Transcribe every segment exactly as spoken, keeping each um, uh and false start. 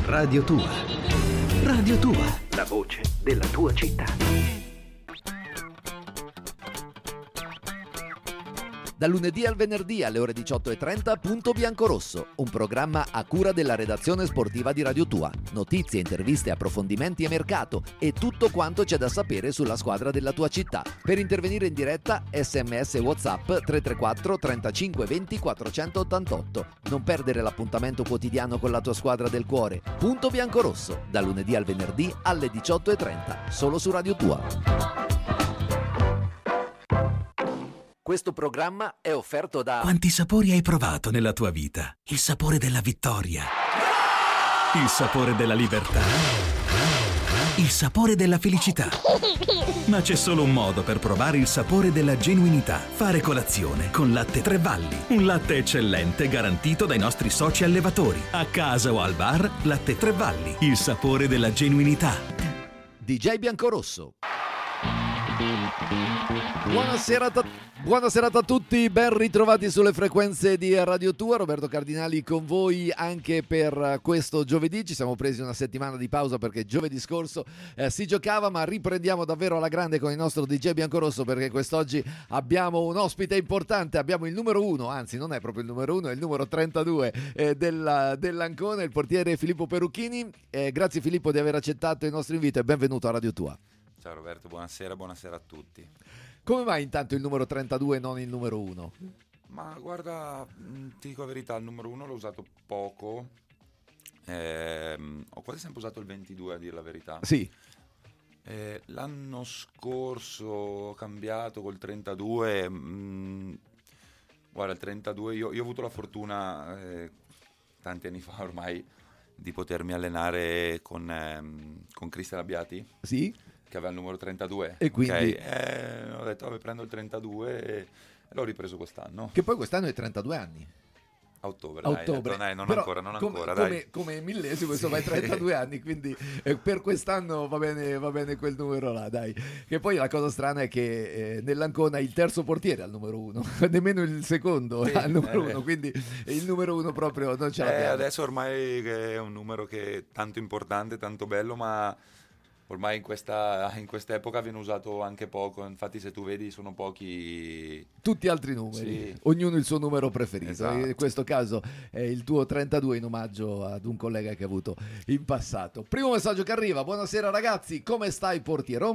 Radio Tua. Radio Tua, la voce della tua città. Dal lunedì al venerdì alle ore diciotto e trenta, Punto Biancorosso, un programma a cura della redazione sportiva di Radio Tua. Notizie, interviste, approfondimenti e mercato e tutto quanto c'è da sapere sulla squadra della tua città. Per intervenire in diretta, sms WhatsApp tre tre quattro trentacinque venti quattrocentottantotto. Non perdere l'appuntamento quotidiano con la tua squadra del cuore. Punto Biancorosso, dal lunedì al venerdì alle diciotto e trenta, solo su Radio Tua. Questo programma è offerto da... Quanti sapori hai provato nella tua vita? Il sapore della vittoria, il sapore della libertà, il sapore della felicità. Ma c'è solo un modo per provare il sapore della genuinità: fare colazione con Latte Tre Valli. Un latte eccellente garantito dai nostri soci allevatori. A casa o al bar, Latte Tre Valli, il sapore della genuinità. D J Biancorosso. Buonasera, ta- buonasera a tutti, ben ritrovati sulle frequenze di Radio Tua. Roberto Cardinali con voi anche per questo giovedì. Ci siamo presi una settimana di pausa perché giovedì scorso eh, si giocava, ma riprendiamo davvero alla grande con il nostro D J Biancorosso, perché quest'oggi abbiamo un ospite importante. Abbiamo il numero uno, anzi non è proprio il numero uno, è il numero trentadue eh, della, dell'Ancona, il portiere Filippo Perucchini. Eh, grazie Filippo di aver accettato il nostro invito e benvenuto a Radio Tua. Ciao Roberto, buonasera, buonasera a tutti. Come mai intanto il numero trentadue e non il numero uno? Ma guarda, ti dico la verità, il numero uno l'ho usato poco, ehm, ho quasi sempre usato il ventidue a dire la verità. Sì. Eh, l'anno scorso ho cambiato col trentadue, mh, guarda il trentadue, io, io ho avuto la fortuna eh, tanti anni fa ormai di potermi allenare con, ehm, con Cristian Abbiati. Sì. Che aveva il numero trentadue, e quindi okay. eh, ho detto vabbè, prendo il trentadue e, e l'ho ripreso quest'anno, che poi quest'anno è trentadue anni a ottobre, a ottobre. Dai, detto, non Però ancora non come, ancora come, dai. come millesimo insomma è trentadue anni, quindi eh, per quest'anno va bene, va bene quel numero là, dai. Che poi la cosa strana è che eh, nell'Ancona il terzo portiere al numero uno nemmeno il secondo sì, al numero eh, uno, quindi il numero uno proprio non ce l'abbiamo. Eh, adesso ormai è un numero che è tanto importante, tanto bello, ma ormai in questa, in questa epoca viene usato anche poco. Infatti se tu vedi sono pochi, tutti altri numeri, sì. Ognuno il suo numero preferito. Esatto. In questo caso è il tuo trentadue in omaggio ad un collega che hai avuto in passato. Primo messaggio che arriva: buonasera ragazzi, come stai portiero?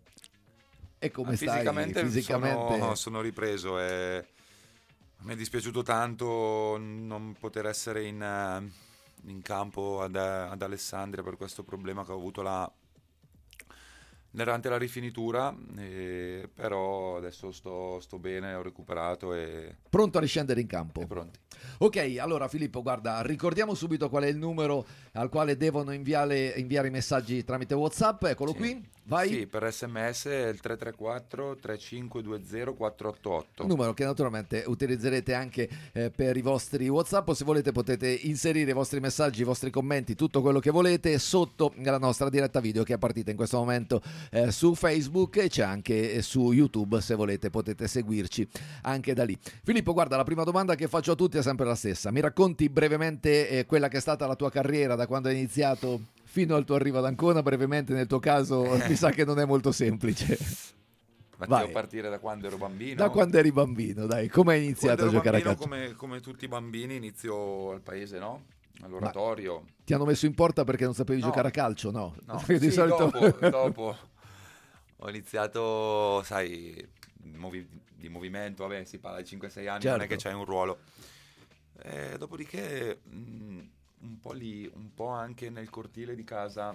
E come ah, stai fisicamente? Fisicamente sono, sono ripreso e mi è dispiaciuto tanto non poter essere in, in campo ad, ad Alessandria per questo problema che ho avuto là durante la rifinitura, eh, però adesso sto, sto bene, ho recuperato e pronto a riscendere in campo. E pronti. Ok, allora Filippo, guarda, ricordiamo subito qual è il numero al quale devono inviare, inviare i messaggi tramite WhatsApp. Eccolo sì. qui, vai. Sì, per sms è il tre tre quattro tre cinque due zero quattro otto otto. Numero che naturalmente utilizzerete anche eh, per i vostri WhatsApp, o se volete potete inserire i vostri messaggi, i vostri commenti, tutto quello che volete sotto la nostra diretta video che è partita in questo momento eh, su Facebook, e c'è anche eh, su YouTube, se volete potete seguirci anche da lì. Filippo, guarda, la prima domanda che faccio a tutti è sempre la stessa. Mi racconti brevemente eh, quella che è stata la tua carriera da quando hai iniziato fino al tuo arrivo ad Ancona? Brevemente, nel tuo caso mi sa che non è molto semplice. Ma Vai. devo partire da quando ero bambino? Da quando eri bambino, dai, come hai iniziato a giocare a calcio? Come, come tutti i bambini inizio al paese, no? All'oratorio. Ma ti hanno messo in porta perché non sapevi no. giocare a calcio? No, no. di sì, solito... dopo, dopo ho iniziato, sai, movi- di movimento, vabbè, si parla di cinque sei anni, certo. Non è che c'hai un ruolo. E dopodiché mh, un po' lì, un po' anche nel cortile di casa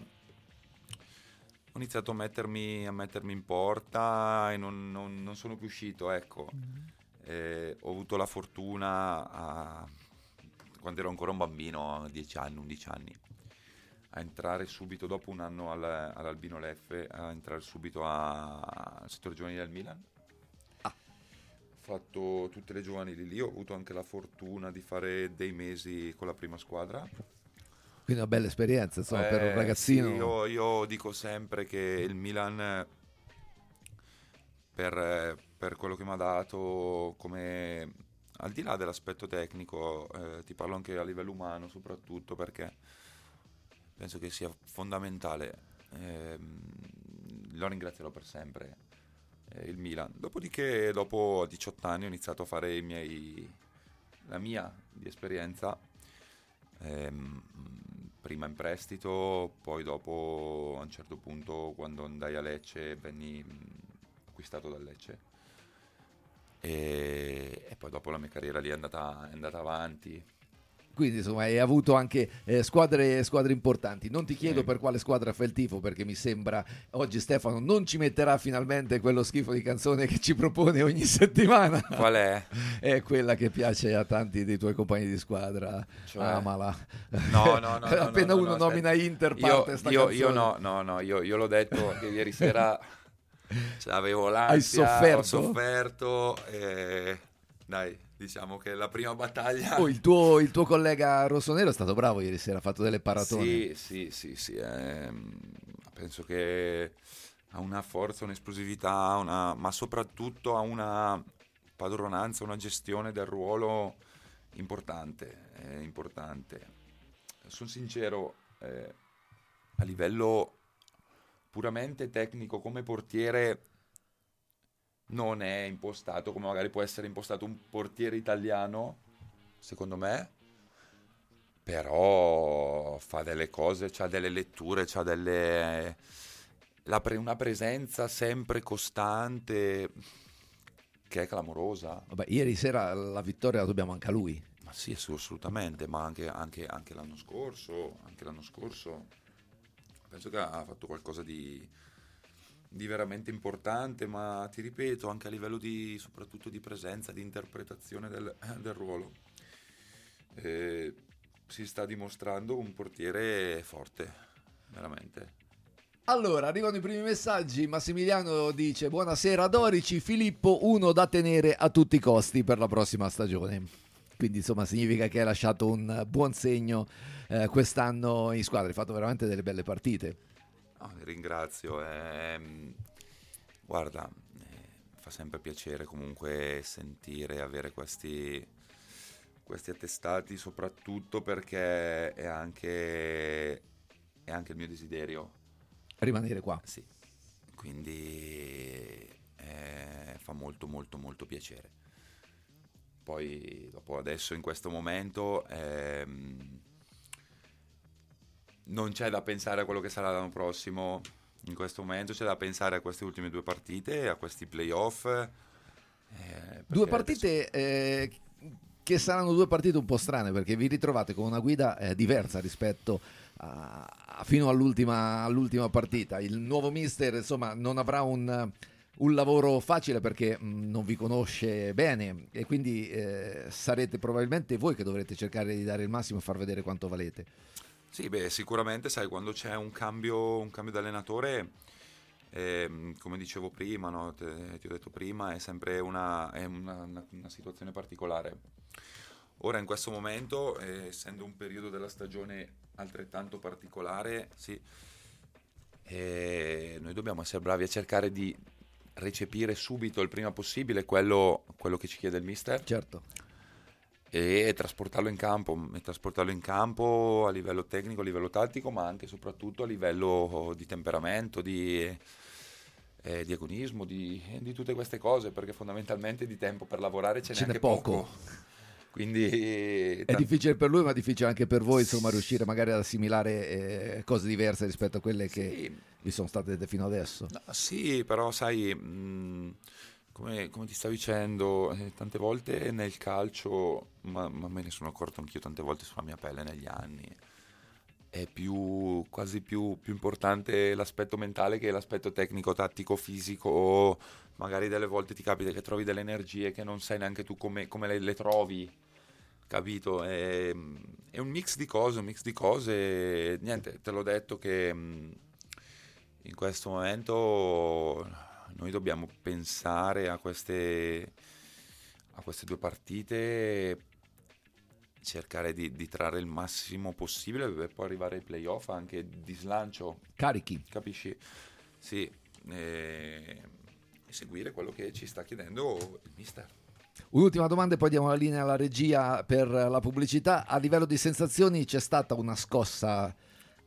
ho iniziato a mettermi, a mettermi in porta e non, non, non sono più uscito, ecco. Mm-hmm. E ho avuto la fortuna, a, quando ero ancora un bambino, dieci anni, undici anni, a entrare subito, dopo un anno al, all'Albino Leffe, a entrare subito a, al settore giovanile del Milan. Ah. Ho fatto tutte le giovanili lì, ho avuto anche la fortuna di fare dei mesi con la prima squadra. Quindi una bella esperienza, insomma, eh, per un ragazzino. Sì, io, io dico sempre che il Milan, per, per quello che mi ha dato, come al di là dell'aspetto tecnico, eh, ti parlo anche a livello umano soprattutto, perché penso che sia fondamentale. Eh, lo ringrazierò per sempre, eh, il Milan. Dopodiché, dopo diciotto anni, ho iniziato a fare i miei, la mia di esperienza, ehm, prima in prestito, poi dopo a un certo punto, quando andai a Lecce, venni acquistato dal Lecce, e, e poi dopo la mia carriera lì è andata, è andata avanti. Quindi insomma hai avuto anche eh, squadre, squadre importanti. Non ti chiedo Sì. per quale squadra fai il tifo, perché mi sembra oggi Stefano non ci metterà finalmente quello schifo di canzone che ci propone ogni settimana. Qual è? È quella che piace a tanti dei tuoi compagni di squadra. Cioè? Amala. No, no, no. Appena no, no, uno no, nomina aspetta. Inter Io, parte sta io, canzone. io no, no, no, io, io l'ho detto che ieri sera avevo l'ansia, Hai sofferto? ho sofferto e dai, diciamo che la prima battaglia... Oh, il, tuo, il tuo collega rossonero è stato bravo ieri sera, ha fatto delle paratone. Sì, sì, sì, sì. ehm, penso che ha una forza, un'esplosività, una, ma soprattutto ha una padronanza, una gestione del ruolo importante, eh, importante. Sono sincero, eh, a livello puramente tecnico come portiere non è impostato come magari può essere impostato un portiere italiano, secondo me, però fa delle cose, c'ha delle letture, c'ha delle... La pre- una presenza sempre costante che è clamorosa. Vabbè, ieri sera la vittoria la dobbiamo anche a lui. Ma sì, assolutamente, ma anche, anche, anche l'anno scorso, anche l'anno scorso penso che ha fatto qualcosa di, di veramente importante, ma ti ripeto, anche a livello di, soprattutto di presenza, di interpretazione del, del ruolo. Eh, si sta dimostrando un portiere forte, veramente. Allora, arrivano i primi messaggi. Massimiliano dice: buonasera Dorici, Filippo uno da tenere a tutti i costi per la prossima stagione. Quindi insomma significa che hai lasciato un buon segno eh, quest'anno in squadra. Hai fatto veramente delle belle partite. No, ti ringrazio. ehm, guarda, eh, fa sempre piacere comunque sentire, avere questi, questi attestati, soprattutto perché è anche, è anche il mio desiderio. Rimanere qua. Sì, quindi eh, fa molto molto molto piacere. Poi dopo adesso in questo momento ehm, non c'è da pensare a quello che sarà l'anno prossimo. In questo momento c'è da pensare a queste ultime due partite, a questi playoff. Eh, Due partite eh, che saranno due partite un po' strane, perché vi ritrovate con una guida eh, diversa rispetto a, a fino all'ultima, all'ultima partita. Il nuovo mister insomma non avrà un, un lavoro facile perché mh, non vi conosce bene, e quindi eh, sarete probabilmente voi che dovrete cercare di dare il massimo e far vedere quanto valete. Sì, beh, sicuramente sai, quando c'è un cambio, un cambio di allenatore, ehm, come dicevo prima, no? Te, ti ho detto prima, è sempre una, è una, una, una situazione particolare. Ora in questo momento, eh, essendo un periodo della stagione altrettanto particolare, sì, eh, noi dobbiamo essere bravi a cercare di recepire subito, il prima possibile, quello, quello che ci chiede il mister. Certo. E trasportarlo in campo, e trasportarlo in campo a livello tecnico, a livello tattico, ma anche e soprattutto a livello di temperamento, di, eh, di agonismo, di, di tutte queste cose, perché fondamentalmente di tempo per lavorare ce, Ce n'è n'è anche poco. poco. Quindi È difficile per lui, ma difficile anche per voi, insomma, riuscire magari ad assimilare eh, cose diverse rispetto a quelle che sì, vi sono state fino adesso. no, sì, però sai, mh, come, come ti stavo dicendo, eh, tante volte nel calcio, ma, ma me ne sono accorto anch'io tante volte sulla mia pelle negli anni, è più quasi più, più importante l'aspetto mentale che l'aspetto tecnico, tattico, fisico, o magari delle volte ti capita che trovi delle energie che non sai neanche tu come, come le, le trovi, capito? È, è un mix di cose, un mix di cose, niente, te l'ho detto che in questo momento noi dobbiamo pensare a queste, a queste due partite, cercare di, di trarre il massimo possibile per poi arrivare ai playoff anche di slancio. Carichi. Capisci? Sì, e, e seguire quello che ci sta chiedendo il mister. Un'ultima domanda e poi diamo la linea alla regia per la pubblicità. A livello di sensazioni c'è stata una scossa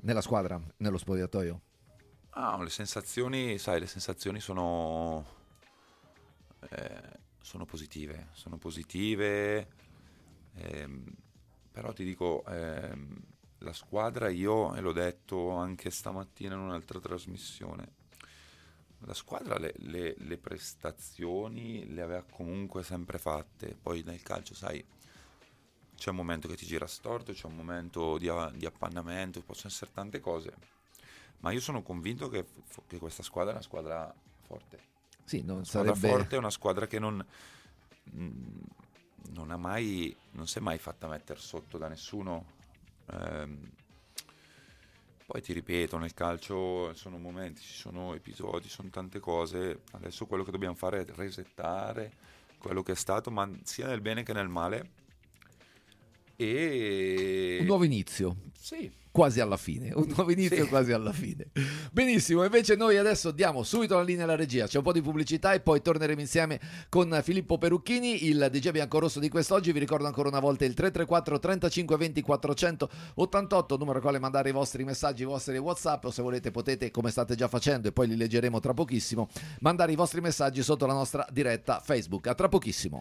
nella squadra, nello spogliatoio? Ah, le sensazioni, sai, le sensazioni sono, eh, sono positive, sono positive, ehm, però ti dico, ehm, la squadra, io, e l'ho detto anche stamattina in un'altra trasmissione, la squadra le, le, le prestazioni le aveva comunque sempre fatte, poi nel calcio, sai, c'è un momento che ti gira storto, c'è un momento di, di appannamento, possono essere tante cose, ma io sono convinto che, che questa squadra è una squadra forte. Sì, non una squadra sarebbe... forte, è una squadra che non, non ha mai, non si è mai fatta mettere sotto da nessuno. Ehm, poi ti ripeto, nel calcio sono momenti, ci sono episodi, sono tante cose. Adesso quello che dobbiamo fare è resettare quello che è stato, ma sia nel bene che nel male. E un nuovo inizio. Sì. Quasi alla fine, un nuovo inizio Sì. quasi alla fine. Benissimo, invece noi adesso diamo subito la linea alla regia, c'è un po' di pubblicità e poi torneremo insieme con Filippo Perucchini, il D J biancorosso di quest'oggi. Vi ricordo ancora una volta il tre tre quattro trentacinque venti quattrocentottantotto, numero al quale mandare i vostri messaggi, i vostri WhatsApp, o se volete potete, come state già facendo e poi li leggeremo tra pochissimo, mandare i vostri messaggi sotto la nostra diretta Facebook. A tra pochissimo.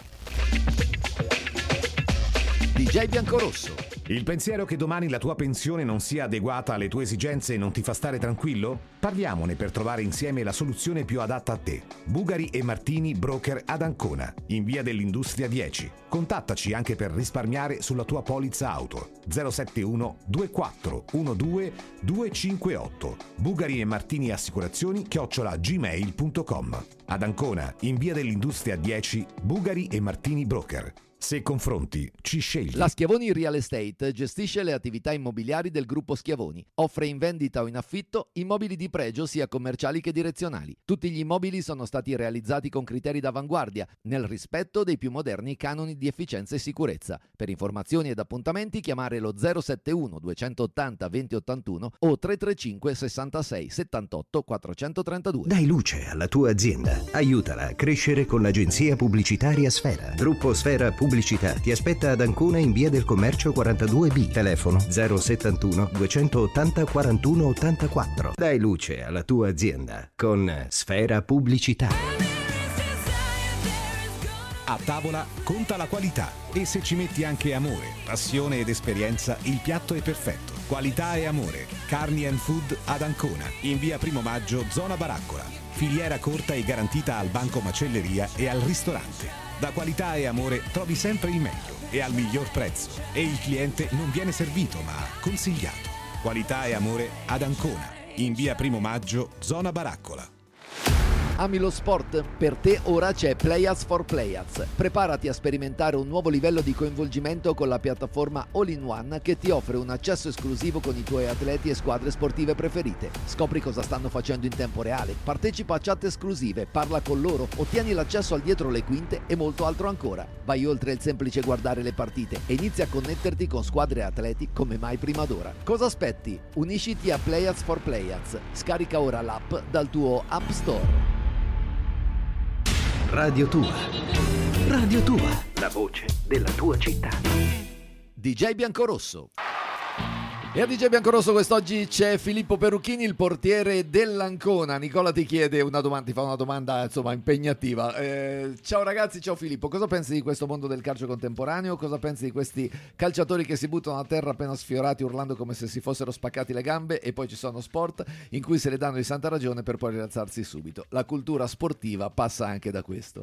D J Biancorosso. Il pensiero che domani la tua pensione non sia adeguata alle tue esigenze non ti fa stare tranquillo? Parliamone per trovare insieme la soluzione più adatta a te. Bugari e Martini Broker ad Ancona, in via dell'Industria dieci. Contattaci anche per risparmiare sulla tua polizza auto. zero sette uno due quattro uno due due cinque otto. Bugari e Martini Assicurazioni chiocciola gmail punto com. Ad Ancona, in via dell'Industria dieci, Bugari e Martini Broker. Se confronti, ci scegli. La Schiavoni Real Estate gestisce le attività immobiliari del gruppo Schiavoni. Offre in vendita o in affitto immobili di pregio sia commerciali che direzionali. Tutti gli immobili sono stati realizzati con criteri d'avanguardia, nel rispetto dei più moderni canoni di efficienza e sicurezza. Per informazioni ed appuntamenti chiamare lo zero sette uno duecentottanta venti ottantuno o tre tre cinque sessantasei settantotto quattrocentotrentadue. Dai luce alla tua azienda. Aiutala a crescere con l'agenzia pubblicitaria Sfera. Gruppo Sfera Pubblicità ti aspetta ad Ancona in via del Commercio quarantadue B. Telefono zero settantuno duecentottanta quarantuno ottantaquattro. Dai luce alla tua azienda con Sfera Pubblicità. A tavola conta la qualità e se ci metti anche amore, passione ed esperienza, il piatto è perfetto. Qualità e amore. Carni and Food ad Ancona, in via Primo Maggio, zona Baraccola. Filiera corta e garantita al banco macelleria e al ristorante. Da Qualità e Amore trovi sempre il meglio e al miglior prezzo. E il cliente non viene servito ma consigliato. Qualità e Amore ad Ancona, in via Primo Maggio, zona Baraccola. Ami lo sport? Per te ora c'è Playaz for Playaz. Preparati a sperimentare un nuovo livello di coinvolgimento con la piattaforma All-in-One che ti offre un accesso esclusivo con i tuoi atleti e squadre sportive preferite. Scopri cosa stanno facendo in tempo reale, partecipa a chat esclusive, parla con loro, ottieni l'accesso al dietro le quinte e molto altro ancora. Vai oltre il semplice guardare le partite e inizia a connetterti con squadre e atleti come mai prima d'ora. Cosa aspetti? Unisciti a Playaz for Playaz. Scarica ora l'app dal tuo App Store. Radio Tua. Radio Tua. La voce della tua città. D J Biancorosso. E a D J Biancorosso quest'oggi c'è Filippo Perucchini, il portiere dell'Ancona. Nicola ti chiede una domanda, ti fa una domanda insomma impegnativa. Eh, ciao ragazzi, ciao Filippo, cosa pensi di questo mondo del calcio contemporaneo? Cosa pensi di questi calciatori che si buttano a terra appena sfiorati urlando come se si fossero spaccati le gambe, e poi ci sono sport in cui se le danno di santa ragione per poi rialzarsi subito? La cultura sportiva passa anche da questo.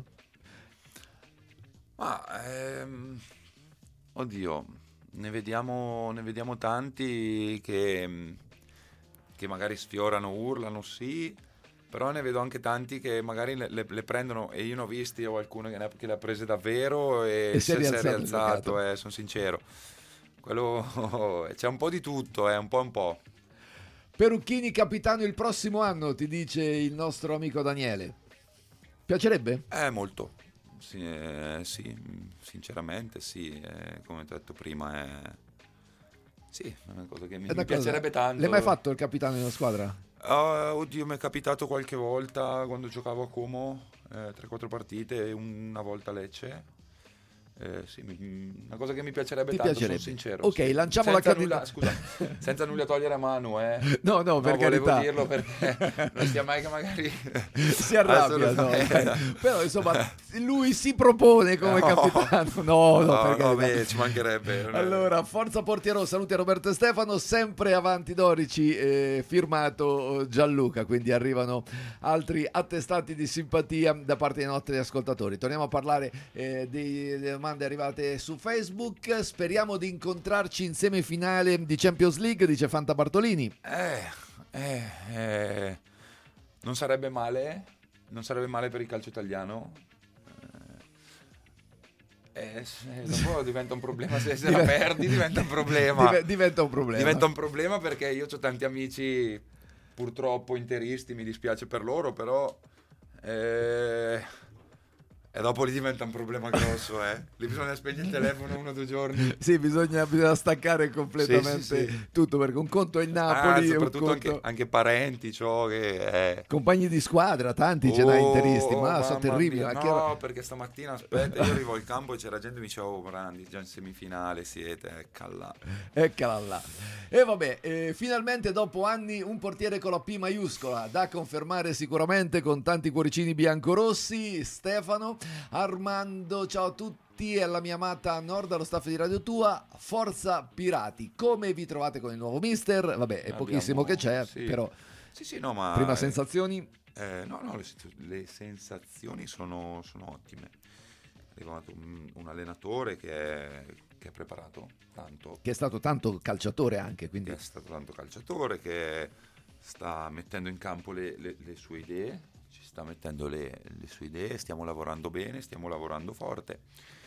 Ma ehm, oddio, ne vediamo, ne vediamo tanti che, che magari sfiorano, urlano, sì, però ne vedo anche tanti che magari le, le, le prendono, e io ne ho visti o qualcuno che, ne ha, che le ha prese davvero e, E si è rialzato, rialzato, eh, sono sincero. Quello, c'è un po' di tutto, eh, un po' un po'. Perucchini capitano il prossimo anno, ti dice il nostro amico Daniele. Piacerebbe? Eh, molto. Sì, eh, sì, sinceramente sì, eh, come ti ho detto prima, è... sì, è una cosa che mi, È una mi piacerebbe cosa... tanto. L'hai mai fatto il capitano di una squadra? Uh, oddio, mi è capitato qualche volta quando giocavo a Como, eh, tre quattro partite, una volta a Lecce, Eh, sì, mi- una cosa che mi piacerebbe Ti tanto, piacerebbe. sono sincero. Ok, sì. lanciamo Senza la candida- nulla- scusa, senza nulla togliere a Manu, eh. No, no, per volevo carità. dirlo perché non sia mai che magari Si arrabbia, no, Assolutamente. dai. Però insomma lui si propone come No. capitano. No, no, No, per no, carità. beh, ci mancherebbe. non è- Allora, Forza Portiero, saluti a Roberto e Stefano, sempre avanti Dorici, eh, firmato Gianluca, quindi arrivano altri attestati di simpatia da parte dei nostri ascoltatori. Torniamo a parlare eh, di- delle domande arrivate su Facebook. Speriamo di incontrarci in semifinale di Champions League, dice Fanta Bartolini. Eh, eh, eh, non sarebbe male, non sarebbe male per il calcio italiano. Eh, se- dopo diventa un problema, se, se la Dive- perdi diventa un problema. Dive- diventa un problema. Diventa un problema perché io ho tanti amici purtroppo interisti, mi dispiace per loro, però eh, e dopo lì diventa un problema grosso, eh. Lì bisogna spegnere il telefono uno o due giorni. Sì, bisogna, bisogna staccare completamente Sì, sì, sì. tutto, perché un conto è il Ah, Napoli, un soprattutto conto... anche, anche parenti, ciò che è. compagni di squadra, tanti ce n'hai Oh, interisti, ma sono mamma terribili. mia, anche- no, perché stamattina aspetta, io arrivo al campo e c'era gente che mi diceva: oh Brandi, già in semifinale siete, eccola. Eccola là. E vabbè, eh, finalmente dopo anni un portiere con la P maiuscola, da confermare sicuramente con tanti cuoricini biancorossi. Stefano, Armando, ciao a tutti e alla mia amata Nord, allo staff di Radio Tua. Forza Pirati, come vi trovate con il nuovo mister? Vabbè, è Abbiamo- pochissimo che c'è, sì. però Sì, sì, no, ma prima eh, sensazioni. eh, no, no, le, le sensazioni sono, sono ottime. È arrivato un, un allenatore che è, che è preparato tanto, Che è stato tanto calciatore anche, quindi che è stato tanto calciatore, che sta mettendo in campo le, le- le sue idee, ci sta mettendo le, le sue idee, stiamo lavorando bene, stiamo lavorando forte.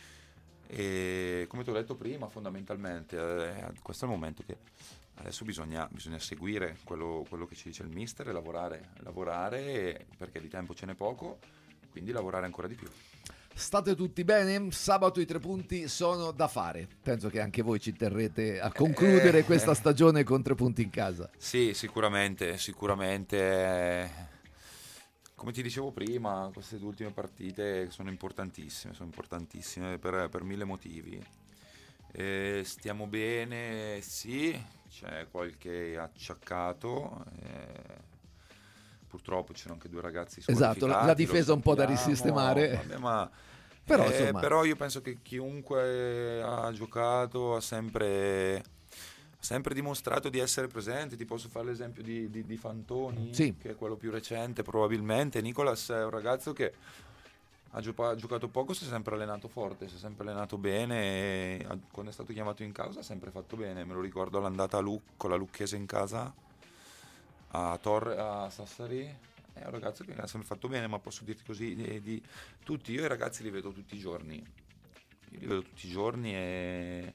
E come ti ho detto prima, fondamentalmente, eh, questo è il momento che adesso bisogna, bisogna seguire quello, quello che ci dice il mister e lavorare, lavorare perché di tempo ce n'è poco, quindi lavorare ancora di più. state tutti bene? Sabato i tre punti sono da fare. Penso che anche voi ci terrete a concludere Eh, questa eh. stagione con tre punti in casa. Sì, sicuramente, sicuramente. eh, Come ti dicevo prima, queste due ultime partite sono importantissime, sono importantissime per, per mille motivi. Eh, stiamo bene, sì, c'è qualche acciaccato. eh, Purtroppo ci sono anche due ragazzi Esatto, squalificati. la- la difesa lo un po' da sappiamo, risistemare. vabbè, ma, Però, eh, insomma- però io penso che chiunque ha giocato ha sempre, ha sempre dimostrato di essere presente. Ti posso fare l'esempio di, di- di Fantoni, Sì. che è quello più recente probabilmente. Nicolas è un ragazzo che ha, gio- ha giocato poco, si è sempre allenato forte, si è sempre allenato bene e ha- quando è stato chiamato in causa ha sempre fatto bene. Me lo ricordo all'andata a Luc- con la Lucchese in casa a, Torre, a Sassari. È un ragazzo che ha sempre fatto bene, ma posso dirti così di, di tutti. Io i ragazzi li vedo tutti i giorni, io li vedo tutti i giorni e,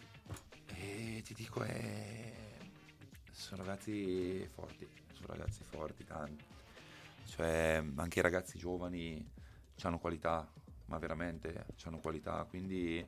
e ti dico è, sono ragazzi forti, sono ragazzi forti tanti, cioè anche i ragazzi giovani hanno qualità, ma veramente hanno qualità, quindi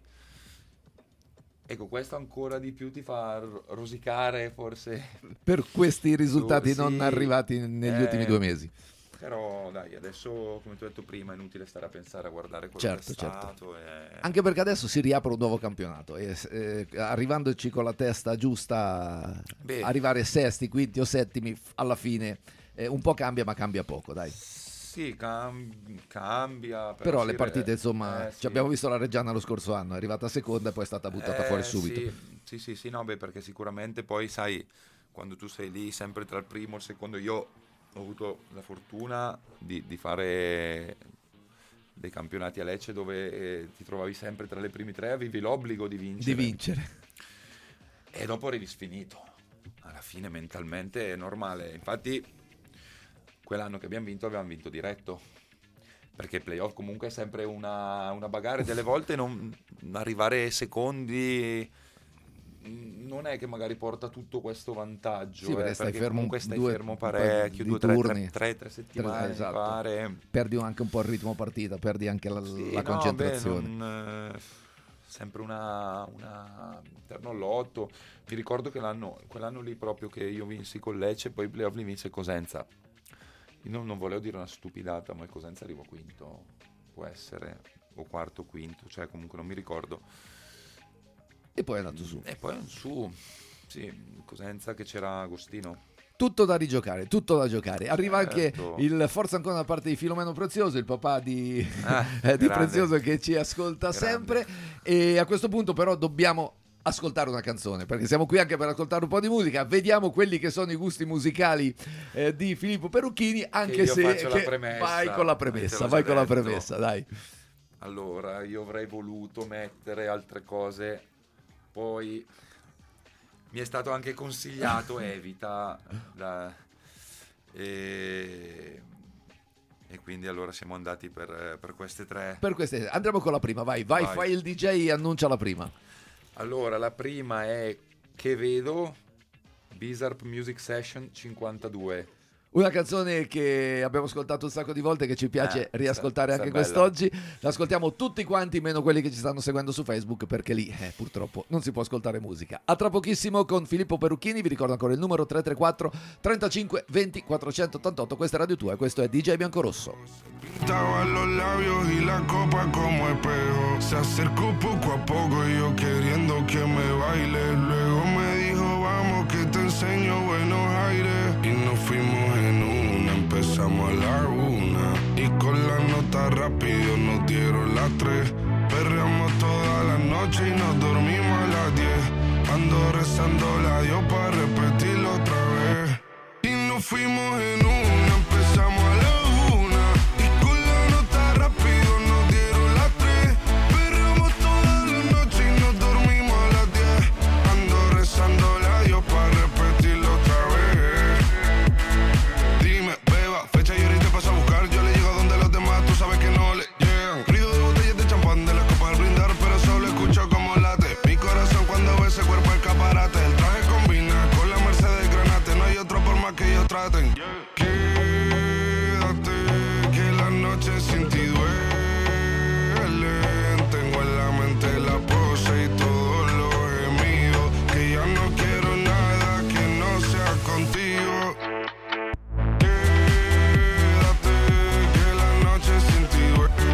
ecco, questo ancora di più ti fa ro- rosicare forse. Per questi risultati Sì, non arrivati negli eh, ultimi due mesi. Però dai, adesso come ti ho detto prima è inutile stare a pensare a guardare quello Certo, che è certo. stato e- Anche perché adesso si riapre un nuovo campionato e eh, arrivandoci con la testa giusta, Beh. arrivare sesti, quinti o settimi f- alla fine eh, un po' cambia, ma cambia poco, dai. Sì, cam- cambia. Però sì, le partite, eh, insomma, eh, ci sì. abbiamo visto la Reggiana lo scorso anno, è arrivata seconda e poi è stata buttata Eh, fuori subito. Sì, sì, sì, sì, no, beh, perché sicuramente poi sai, quando tu sei lì sempre tra il primo e il secondo, io ho avuto la fortuna di, di fare dei campionati a Lecce dove eh, ti trovavi sempre tra le prime tre, avevi l'obbligo di vincere. Di vincere. E dopo arrivi sfinito. Alla fine mentalmente è normale. Infatti quell'anno che abbiamo vinto abbiamo vinto diretto. Perché il playoff comunque è sempre una, una bagarre. Delle volte non arrivare secondi non è che magari porta tutto questo vantaggio. Sì, perché eh, stai perché fermo comunque stai due- fermo un paio parecchio, di due, tre, turni. tre, tre, tre settimane, Tre- esatto. mi pare. Perdi anche un po' il ritmo partita, perdi anche la, Sì, la no, concentrazione. beh, non, eh, sempre una, una interno lotto. Mi ricordo che l'anno, quell'anno lì proprio che io vinsi con Lecce, poi i playoff li vinse Cosenza. Io non, non volevo dire una stupidata, ma il Cosenza arrivò quinto, può essere. o quarto o quinto, cioè comunque non mi ricordo. E poi è andato su. E poi su, sì, Cosenza che c'era Agostino. Tutto da rigiocare, tutto da giocare. Arriva certo. anche il forza ancora da parte di Filomeno Prezioso, il papà di, Ah, di grande. Prezioso che ci ascolta Grande. sempre. E a questo punto però dobbiamo ascoltare una canzone, perché siamo qui anche per ascoltare un po' di musica. Vediamo quelli che sono i gusti musicali eh, di Filippo Perucchini, anche io se faccio la che- premessa. vai con la Te l'ho premessa, già vai con la detto. premessa, dai. Allora, io avrei voluto mettere altre cose, poi mi è stato anche consigliato evita la- e... e quindi allora siamo andati per, per queste tre. Per queste andiamo con la prima, vai, vai, Vai. fai il D J e annuncia la prima. Allora, la prima è Che vedo, Bizarre Music Session cinquantadue. Una canzone che abbiamo ascoltato un sacco di volte, che ci piace Eh, riascoltare sta- anche sta bella. quest'oggi. L'ascoltiamo tutti quanti, meno quelli che ci stanno seguendo su Facebook, perché lì eh, purtroppo non si può ascoltare musica. A tra pochissimo con Filippo Perucchini. Vi ricordo ancora il numero tre tre quattro trentacinque venti quattrocentottantotto. Questa è Radio tua e questo è D J Biancorosso. Pintaba los labios y la copa como espejo. Se acercó poco a poco y yo queriendo que me baile. Luego me dijo vamos que te enseño buenos aires. Y nos fuimos en una, empezamos a la una. Y con la nota rápido nos dieron las tres. Perreamos toda la noche y nos dormimos a las diez. Ando rezando la Dios para repetirlo otra vez. Y nos fuimos en una, empezamos a la una. Y con la nota rápido nos dieron las tres. Perreamos toda la noche y nos dormimos a las diez. Ando rezando la Dios para repetirlo otra vez. Dime, beba, fecha y ahorita paso a buscar. Yo le llego donde los demás, tú sabes que no le llegan. Ruido de botellas de champán de las copas al brindar, pero solo escucho como late mi corazón cuando ve ese cuerpo escaparate. El traje combina con la Mercedes Granate. No hay otro por más que ellos traten. Quédate, que la noche sin ti duele. Tengo en la mente la pose y todos los gemidos. Que ya no quiero nada que no sea contigo. Quédate, que la noche sin ti duele.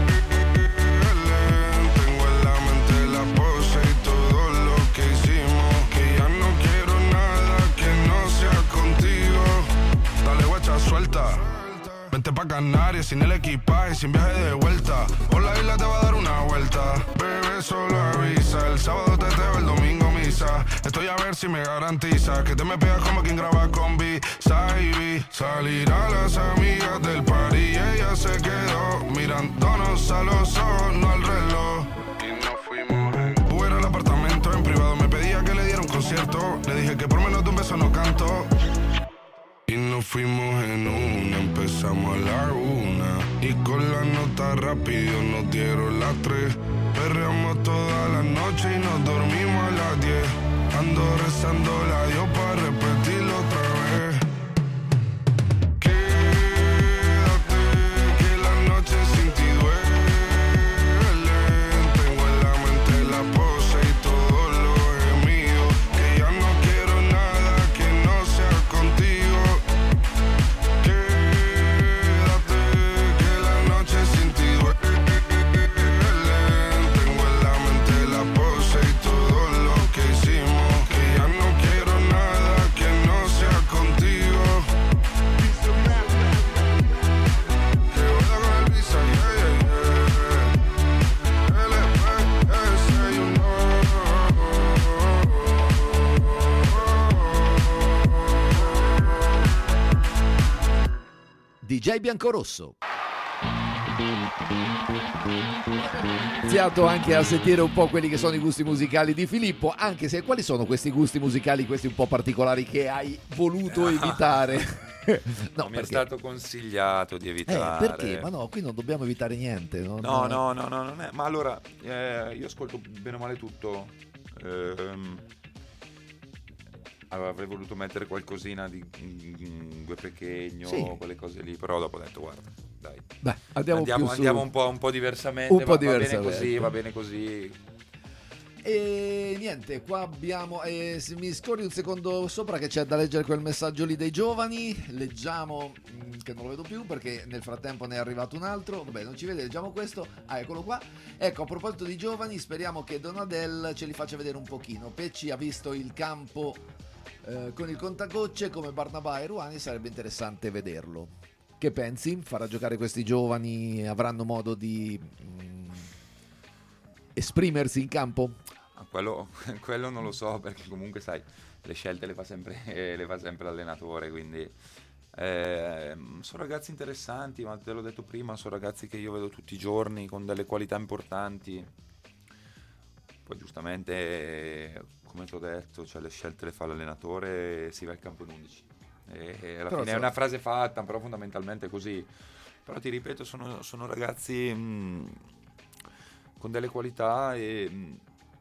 Tengo en la mente la pose y todo lo que hicimos. Que ya no quiero nada que no sea contigo. Dale guacha, suelta. Vente pa' Canarias sin el equipaje, sin viaje de vuelta. Por la isla te va a dar una vuelta. Bebé, solo avisa. El sábado teteo, el domingo misa. Estoy a ver si me garantiza que te me pegas como quien graba con B-Side. Salir a las amigas del party y ella se quedó mirándonos a los ojos, no al reloj. Y nos fuimos en Uber al apartamento en privado. Me pedía que le diera un concierto. Le dije que por menos de un beso no canto. Y nos fuimos en una, empezamos a la una. Y con la nota rápido nos dieron las tres. Perreamos toda la noche y nos dormimos a las diez. Ando rezando la Dios para repetirlo otra vez. Quédate, que la noche sin ti duele. Tengo en la mente la pose y todos los gemidos. Que ya no quiero nada que no sea contigo. Quédate, que la noche sin ti duele. Tengo en la mente la pose y todo lo que hicimos. Que ya no quiero nada que no sea contigo. Que vuelva con el visa, yeah, yeah, yeah. L P S, you know. D J Biancorosso. Iniziato anche a sentire un po' quelli che sono i gusti musicali di Filippo, anche se quali sono questi gusti musicali, questi un po' particolari che hai voluto evitare? No, Mi è perché? stato consigliato di Eh, evitare. perché? Ma no, qui non dobbiamo evitare niente. No, No, no, no, no, non è. Ma allora, eh, io ascolto bene o male tutto. Ehm, avrei voluto mettere qualcosina di mm, Gue Pequeno, Sì. quelle cose lì, però dopo ho detto guarda, dai. Beh, andiamo, Andiamo, più su- andiamo un, po', un po' diversamente, Un po' va, diversamente. va bene così, va bene così. E niente, qua abbiamo eh, se mi scorri un secondo sopra che c'è da leggere quel messaggio lì dei giovani. Leggiamo, mh, che non lo vedo più perché nel frattempo ne è arrivato un altro. Vabbè, non ci vede, leggiamo questo. Ah, eccolo qua. Ecco, a proposito di giovani, speriamo che Donadel ce li faccia vedere un pochino. Pecci ha visto il campo eh, con il contagocce come Barnabà e Ruani, sarebbe interessante vederlo. Che pensi? Farà giocare questi giovani? Avranno modo di mh, esprimersi in campo? Quello, quello non lo so, perché comunque sai, le scelte le fa sempre, le fa sempre l'allenatore, quindi eh, sono ragazzi interessanti, ma te l'ho detto prima, sono ragazzi che io vedo tutti i giorni con delle qualità importanti. Poi giustamente, come ti ho detto, cioè, le scelte le fa l'allenatore e si va al campo in undici. E, e alla Però fine so- è una frase fatta, però fondamentalmente è così. Però ti ripeto, sono, sono ragazzi mh, con delle qualità e... Mh,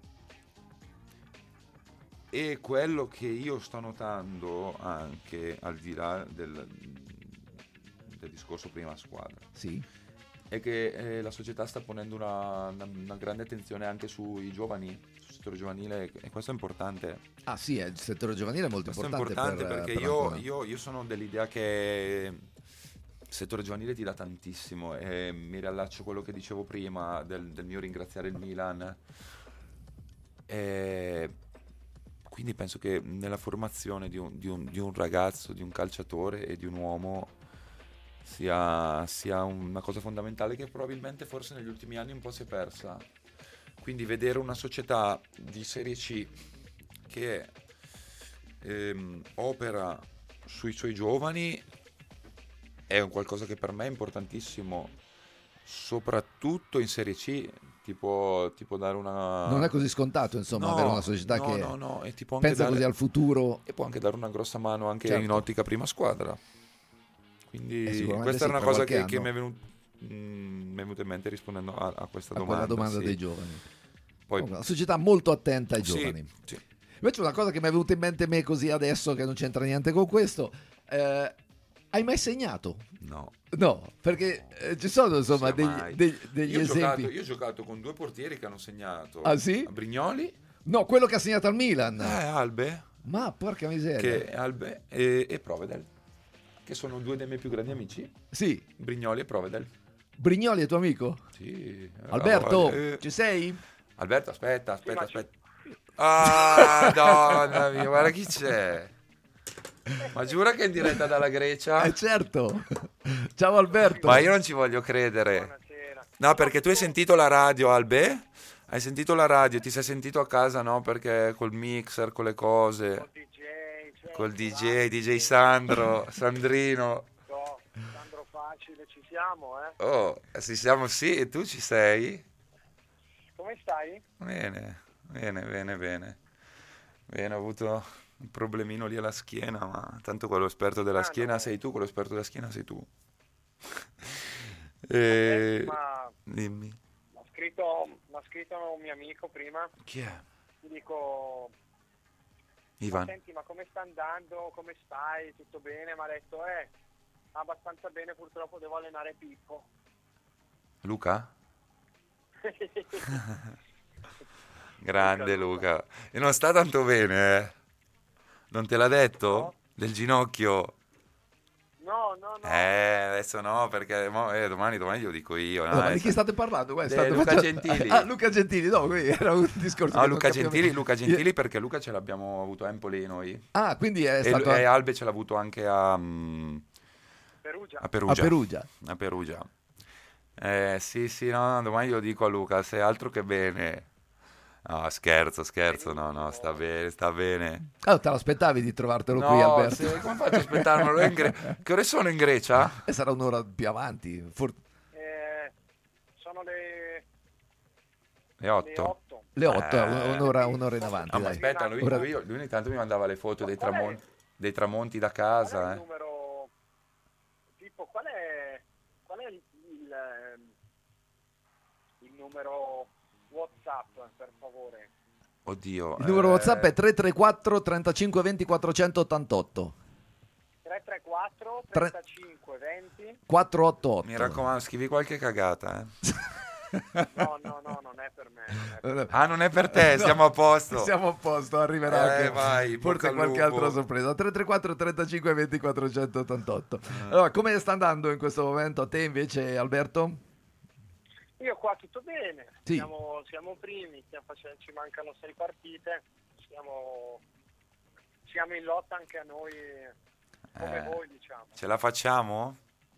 E quello che io sto notando anche al di là del, del discorso prima squadra, Sì. è che eh, la società sta ponendo una, una, una grande attenzione anche sui giovani, sul settore giovanile, e questo è importante. Ah sì, eh, il settore giovanile è molto Questo importante, è importante per, perché per io, Ancona. io, io sono dell'idea che il settore giovanile ti dà tantissimo, e mi riallaccio a quello che dicevo prima del, del mio ringraziare il Milan. E quindi penso che nella formazione di un, di, un, di un ragazzo, di un calciatore e di un uomo sia, sia una cosa fondamentale che probabilmente forse negli ultimi anni un po' si è persa. Quindi vedere una società di Serie C che ehm, opera sui suoi giovani è un qualcosa che per me è importantissimo, soprattutto in Serie C. Ti può, ti può dare una... Non è così scontato, insomma, No, avere una società no, che no, no, e ti può anche pensa dare- così al futuro. e può anche dare una grossa mano anche Certo. in ottica prima squadra. Quindi Eh, sicuramente questa sì, era una fra cosa qualche che, che anno. mi è venuta mi è venuta in mente rispondendo a, a questa A domanda. quella domanda sì. dei giovani. Poi, Comunque, una società molto attenta ai sì, giovani. sì. Invece una cosa che mi è venuta in mente me così adesso, che non c'entra niente con questo, eh, hai mai segnato? No. No, perché eh, ci sono insomma Sia degli, mai. degli- degli io, ho esempi. giocato, io ho giocato con due portieri che hanno segnato. Ah, sì? Brignoli, No, quello che ha segnato al Milan. eh, Albe, Ma porca miseria. che, Albe e, e Provedel, che sono due dei miei più grandi amici. Sì, Brignoli e Provedel. Brignoli è tuo amico? Sì. Alberto, Eh, ci sei? Alberto, aspetta, aspetta, aspetta. Ah, donna mia, guarda chi c'è. Ma giura che è in diretta dalla Grecia? Eh certo. Ciao Alberto. Ma io non ci voglio credere. No, perché tu hai sentito la radio, Albe? Hai sentito la radio, ti sei sentito a casa, no? Perché col mixer, con le cose. D J, cioè, Col D J, D J Sandro, Sandrino. no, Sandro Facile, ci siamo, eh? Oh, ci siamo, sì, e tu ci sei? Come stai? Bene, bene, bene, bene. Bene, ho avuto un problemino lì alla schiena, ma tanto quello esperto della Ah, schiena no. sei tu, quello esperto della schiena sei tu. Eh, e... ma Dimmi. mi ha scritto, m'ha scritto un mio amico prima, Chi è? ti dico, ma Ivan. senti, ma come sta andando, come stai, tutto bene? Mi ha detto, eh, abbastanza bene, purtroppo devo allenare Pippo. Luca? Grande Luca. E non sta tanto bene, eh? Non te l'ha detto? No. Del ginocchio? No, no, no. Eh, adesso no, perché mo- eh, domani, domani glielo dico io. No, ma dai, di chi state parlando? Guarda, De state Luca facendo- Gentili. Ah, Luca Gentili, no, qui era un discorso. No, che non Luca capivo. Gentili, Luca Gentili perché Luca ce l'abbiamo avuto a Empoli noi. Ah, quindi è E, stato e Albe ce l'ha avuto anche a, mm, Perugia. a a Perugia. Perugia. A Perugia. Eh, sì, sì, no, no, domani glielo dico a Luca, se altro che bene. No, scherzo, scherzo, no, no, sta bene, sta bene. Ah, te l'aspettavi di trovartelo No, qui, Alberto? se- come faccio a aspettarmelo? È in Gre- Che ore sono in Grecia? E sarà un'ora più avanti. for- Eh, sono le, Le le otto. otto. Le otto, Eh. un'ora, un'ora in avanti. Ah, ma dai. aspetta, lui, Ora- lui, lui ogni tanto mi mandava le foto dei, Qual è? tramon- dei tramonti da Qual è casa, il eh. numero, Pippo, qual è, qual è il, il, ehm, il numero WhatsApp, per favore? Oddio. Il numero eh, WhatsApp è tre tre quattro trentacinque venti quattrocentottantotto. tre tre quattro Tre- trentacinque venti quattrocentottantotto. Mi raccomando, scrivi qualche cagata, eh. No, no, no, non è per me. Non è per me. Ah, non è per te, No, siamo a posto. Siamo a posto, arriverà Eh, anche vai, bocca forse al qualche lupo. altra sorpresa. tre tre quattro trentacinque venti quattrocentottantotto. Allora, come sta andando in questo momento a te invece, Alberto? Io qua tutto bene, Sì. siamo, siamo primi, stiamo facendo, ci mancano sei partite, siamo, siamo in lotta anche a noi come Eh, voi, diciamo. Ce la facciamo?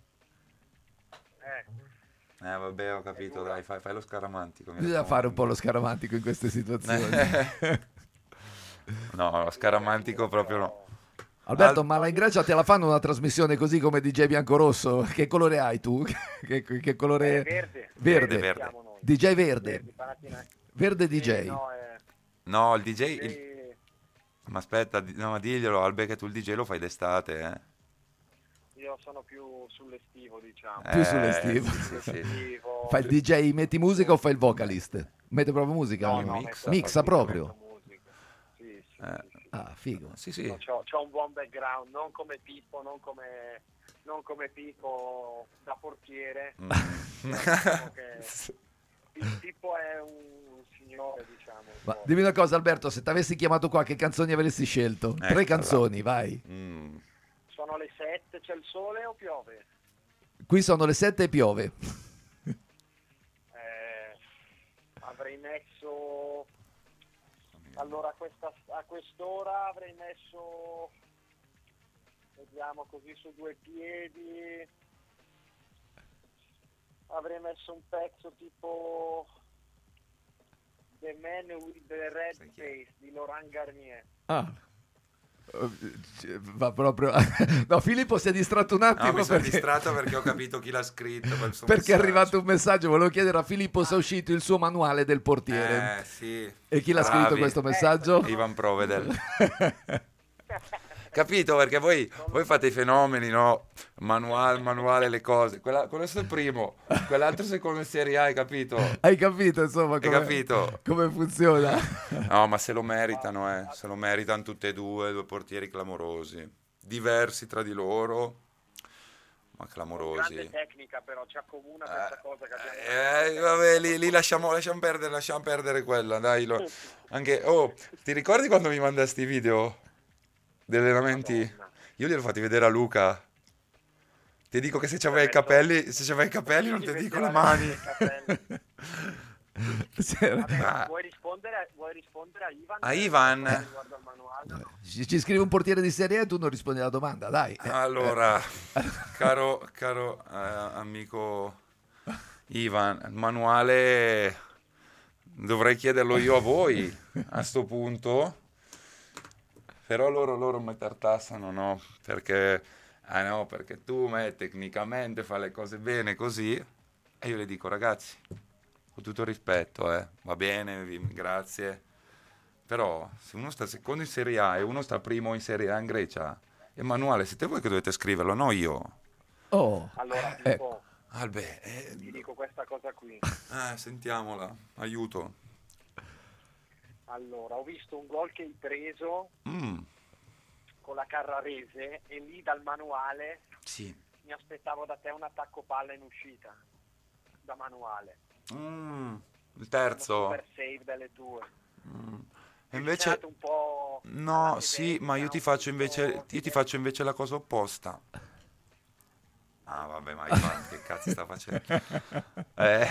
Eh, Eh vabbè, ho capito, dai, fai, fai lo scaramantico. mi Bisogna raccomando. fare un po' lo scaramantico in queste situazioni. No, lo scaramantico proprio no. Alberto, Al- ma la in Grecia te la fanno una trasmissione così come D J Biancorosso? Che colore hai tu? che, che colore? eh, verde. Verde. Verde. siamo noi. D J verde. Verdi, Panathinaikos. Verde D J. Sì, no, eh, No, il D J... il- sì, Ma aspetta, di- no, diglielo, Albe, che tu il D J lo fai d'estate, eh. io sono più sull'estivo, diciamo. Più Eh, sull'estivo. sì, sì, sì. Estivo. Fai il D J, metti musica o fai il vocalist? Mette proprio musica? No, lui? no, mixa, metto- Mixa metto proprio. musica. Sì, sì, Eh. sì, sì. Ah, figo. Sì, sì. C'ho, c'ho un buon background, non come Pippo, non come, non come Pippo da portiere. Mm. Diciamo che Pi- Pippo è un signore, diciamo. un Ma po'. dimmi una cosa, Alberto, se ti avessi chiamato qua, che canzoni avresti scelto? Tre Eccola. canzoni, vai. Mm. Sono le sette, c'è il sole o piove? Qui sono le sette e piove. Eh, avrei messo... Allora a, questa, a quest'ora avrei messo... Vediamo così su due piedi... Avrei messo un pezzo tipo The Man with the Red Sai chi è? Face di Laurent Garnier. Ah. Eh, Va proprio... No, Filippo si è distratto un attimo No, mi sono perché... distratto perché ho capito chi l'ha scritto. quel suo perché è messaggio. arrivato un messaggio, volevo chiedere a Filippo se è uscito il suo manuale del portiere. Eh, sì. E chi l'ha Bravi. scritto questo messaggio? Ivan Provedel. Capito? Perché voi, voi fate i fenomeni, no? Manuale, manuale, le cose. Quella, quello è il primo, quell'altro secondo in Serie A, hai capito? Hai capito, insomma, Hai come, capito? come funziona? No, ma se lo meritano, eh. Se lo meritano tutte e due, due portieri clamorosi. Diversi tra di loro, ma Grande clamorosi. tecnica però, ci accomuna questa cosa che abbiamo... Eh, vabbè, lì, lì lasciamo, lasciamo perdere, lasciamo perdere quella, dai. lo- Anche, oh, ti ricordi quando mi mandasti i video degli allenamenti? Madonna. Io li ho fatti vedere a Luca. Ti dico che se c'aveva i capelli, se c'aveva i capelli non ti dico le mani. C'era- Ah. Vuoi rispondere, a- vuoi rispondere a Ivan? A Ivan? Riguardo al manuale? Ci, ci scrive un portiere di Serie A e tu non rispondi alla domanda, dai. Eh, Allora, caro, caro eh, amico Ivan, il manuale dovrei chiederlo io a voi a sto punto, però loro, loro mi tartassano, no? Perché, ah no, perché tu me tecnicamente fai le cose bene così, e io le dico, ragazzi, con tutto il rispetto, eh, va bene, vi- grazie, però se uno sta secondo in Serie A e uno sta primo in Serie A in Grecia, è manuale, siete voi che dovete scriverlo, no io. Oh, Allora, ecco. tipo, Albe, eh, ti dico questa cosa qui. eh, sentiamola, aiuto. Allora, ho visto un gol che hai preso Mm, con la Carrarese e lì dal manuale sì. mi aspettavo da te un attacco palla in uscita, da manuale. Mm, il Uno terzo. super save delle tue. Mm. E Hai invece, iniziato un po' no, alla sì, tedesca, ma io ti un faccio po' invece, io ti faccio invece la cosa opposta. Ah, vabbè, ma Ivan, che cazzo sta facendo? Eh,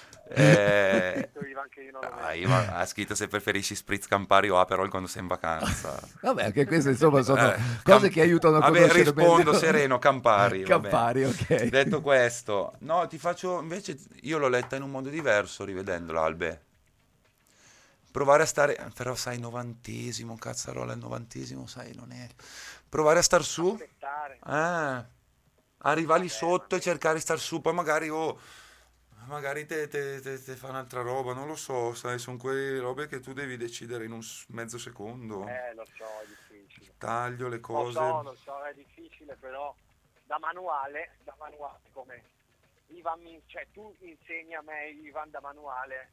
eh, detto Ivan che io non lo ah, vedo. Ivan ha scritto se preferisci spritz Campari o Aperol quando sei in vacanza. Vabbè, anche queste insomma sono Eh, cose Cam- che aiutano a Vabbè, conoscere rispondo meglio. sereno, Campari. va bene. Campari, ok. Detto questo, no, ti faccio invece, io l'ho letta in un modo diverso rivedendola, Albe. Provare a stare, però sai, novantesimo, cazzarola, il novantesimo, sai, non è... Provare a star su, Aspettare. eh, arrivare lì sotto e cercare di star su, poi magari, oh, magari te, te, te, te fa un'altra roba, non lo so, sai, sono quelle robe che tu devi decidere in un s- mezzo secondo. Eh, lo so, è difficile. Taglio le Lo cose. so, lo so, è difficile, però da manuale, da manuale come Ivan, mi- cioè tu insegni a me Ivan da manuale,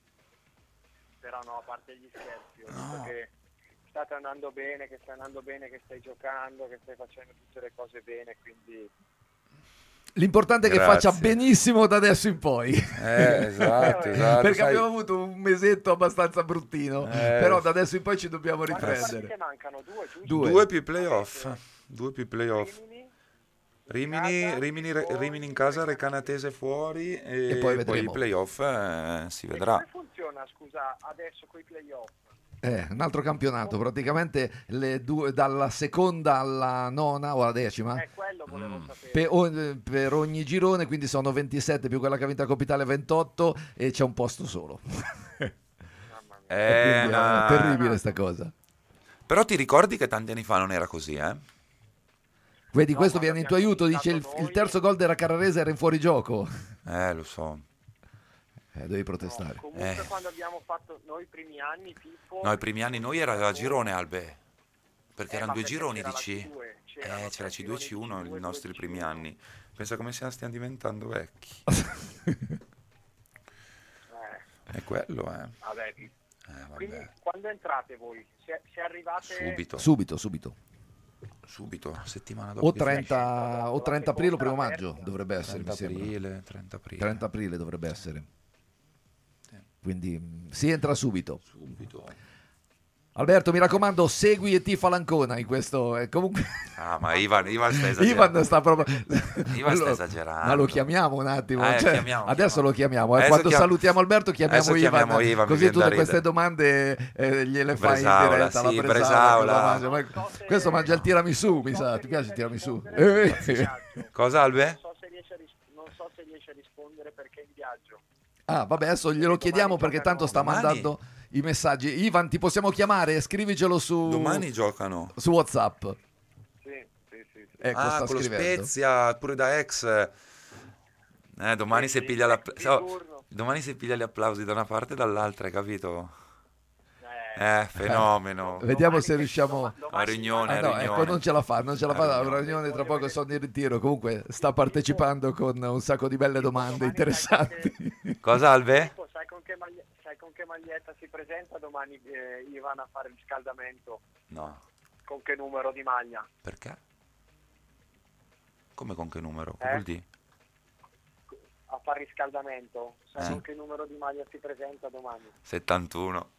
però no, a parte gli scherzi, ho visto No. che state andando bene, che stai andando bene, che stai giocando, che stai facendo tutte le cose bene, quindi L'importante è che Grazie. faccia benissimo da adesso in poi. Eh, esatto, esatto. Perché sai- abbiamo avuto un mesetto abbastanza bruttino, Eh. però da adesso in poi ci dobbiamo Quante riprendere. partite mancano? Due, giusto? Due. Due più i playoff. Due più i playoff. Rimini? Rimini, Casa, Rimini, Re- fuori, Rimini in casa, Recanatese fuori e, E poi vedremo. i playoff eh, si E vedrà. come funziona, scusa, adesso con i playoff? Eh, un altro campionato, praticamente le due, dalla seconda alla nona o alla decima. Eh, quello volevo Mm. sapere. Per, o- per ogni girone, quindi sono ventisette più quella che ha vinto la Coppa Italia ventotto e c'è un posto solo. Mamma mia. Eh, Quindi è no. terribile sta cosa. Però ti ricordi che tanti anni fa non era così, eh? Vedi, No, questo quando viene in tuo abbiamo aiuto, dice il, iniziato noi- il terzo gol della Carrarese era in fuorigioco. Eh, lo so. Eh, devi No, protestare. comunque Eh. quando abbiamo fatto noi i primi anni, Pippo... No, i primi anni noi era a girone, Albe. Perché Eh, erano ma due perché gironi c'era di la C. C due, c'erano Eh, c'era tre C due C gironi uno C due, i nostri due C primi uno. anni. Pensa come stiamo stiamo diventando vecchi. Eh, È quello, eh. vabbè. Eh, Quindi vabbè. quando entrate voi? Se, se arrivate... Subito, Subito, subito. subito, settimana dopo. O che trenta, o trenta aprile o primo seconda maggio aperta. dovrebbe finisce. essere, mi trenta sembra. aprile, trenta aprile. trenta aprile dovrebbe essere. Sì. Quindi mh, si entra subito. Subito. Alberto, mi raccomando, segui e tifa l'Ancona in questo. eh, comunque Ah, ma Ivan, Ivan sta esagerando. Ivan sta proprio. Ivan sta Allora, esagerando. Ma lo chiamiamo un attimo. Eh, cioè, chiamiamo, adesso chiamiamo. lo chiamiamo. eh, Adesso Quando chiam- salutiamo Alberto, chiamiamo Adesso Ivan. chiamiamo Ivan, mi Così viene da tutte queste ridere. domande eh, gliele fai Bresaola, in diretta. alla sì, Bresaola, Bresaola. cosa mangia. Ma- Non so se- Questo mangia il tiramisù, mi non so sa. se Ti piace il riesce a tiramisù? rispondere Eh. perché è in viaggio. Cosa, Albe? Non so se riesce a, ris- non so se riesce a rispondere perché è in viaggio. Ah, vabbè, adesso glielo chiediamo perché tanto sta Domani? mandando i messaggi. Ivan, ti possiamo chiamare? Scrivicelo su, Domani giocano. su WhatsApp. Sì, sì, sì. sì. Ecco, Ah, sta con lo scrivendo. Spezia, pure da ex. Eh, domani Sì, si sì, piglia la... di so- turno. domani si piglia gli applausi da una parte e dall'altra, hai capito? Eh, Eh, fenomeno. Vediamo domani se che- riusciamo- doma- domani A riunione, Ah, a no, riunione. ecco, non ce la fa, non ce la fa. A La riunione. riunione tra poco sono in ritiro. Comunque sta partecipando con un sacco di belle domande Domani interessanti. Cosa, Albe? Pippo, sai con che maglie- sai con che maglietta si presenta domani eh, Ivan a fare il riscaldamento? No, Con che numero di maglia? perché? Come con che numero? Che Eh? vuol dire? A fare riscaldamento? Sai Eh. con che numero di maglia si presenta domani? settantuno.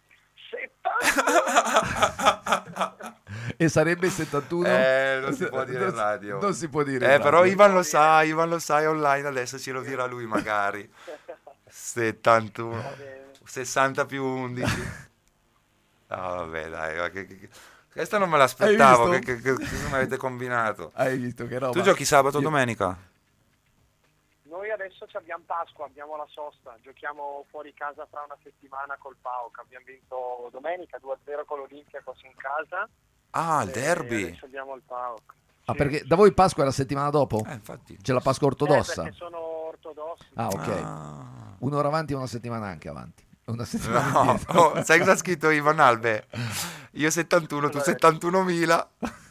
settanta! E sarebbe il settantuno? Eh, non si può dire in Non si- radio. Non si può dire. Eh, in però radio. Ivan lo sa, Ivan lo sa, è online adesso, ce lo dirà lui magari. settantuno. Va bene. sessanta più undici. Ah, vabbè, dai, ma che- che- questa non me l'aspettavo, Hai che, visto? che, che, che mi avete combinato. Hai visto che roba? Tu giochi sabato o Io- domenica? Noi adesso ci abbiamo Pasqua, abbiamo la sosta, giochiamo fuori casa fra una settimana col PAOK, abbiamo vinto domenica due a zero con l'Olympiacos in casa. Ah, il e derby. Adesso abbiamo il PAOK. Ah, Sì. perché da voi Pasqua è la settimana dopo? Eh, infatti. C'è la Pasqua Eh, ortodossa? perché sono ortodossi. Ah, ok. Ah. Un'ora avanti e una settimana anche avanti. Una settimana No, indietro. oh, sai cosa ha scritto Ivan Albe? Io settantuno, tu settantunomila.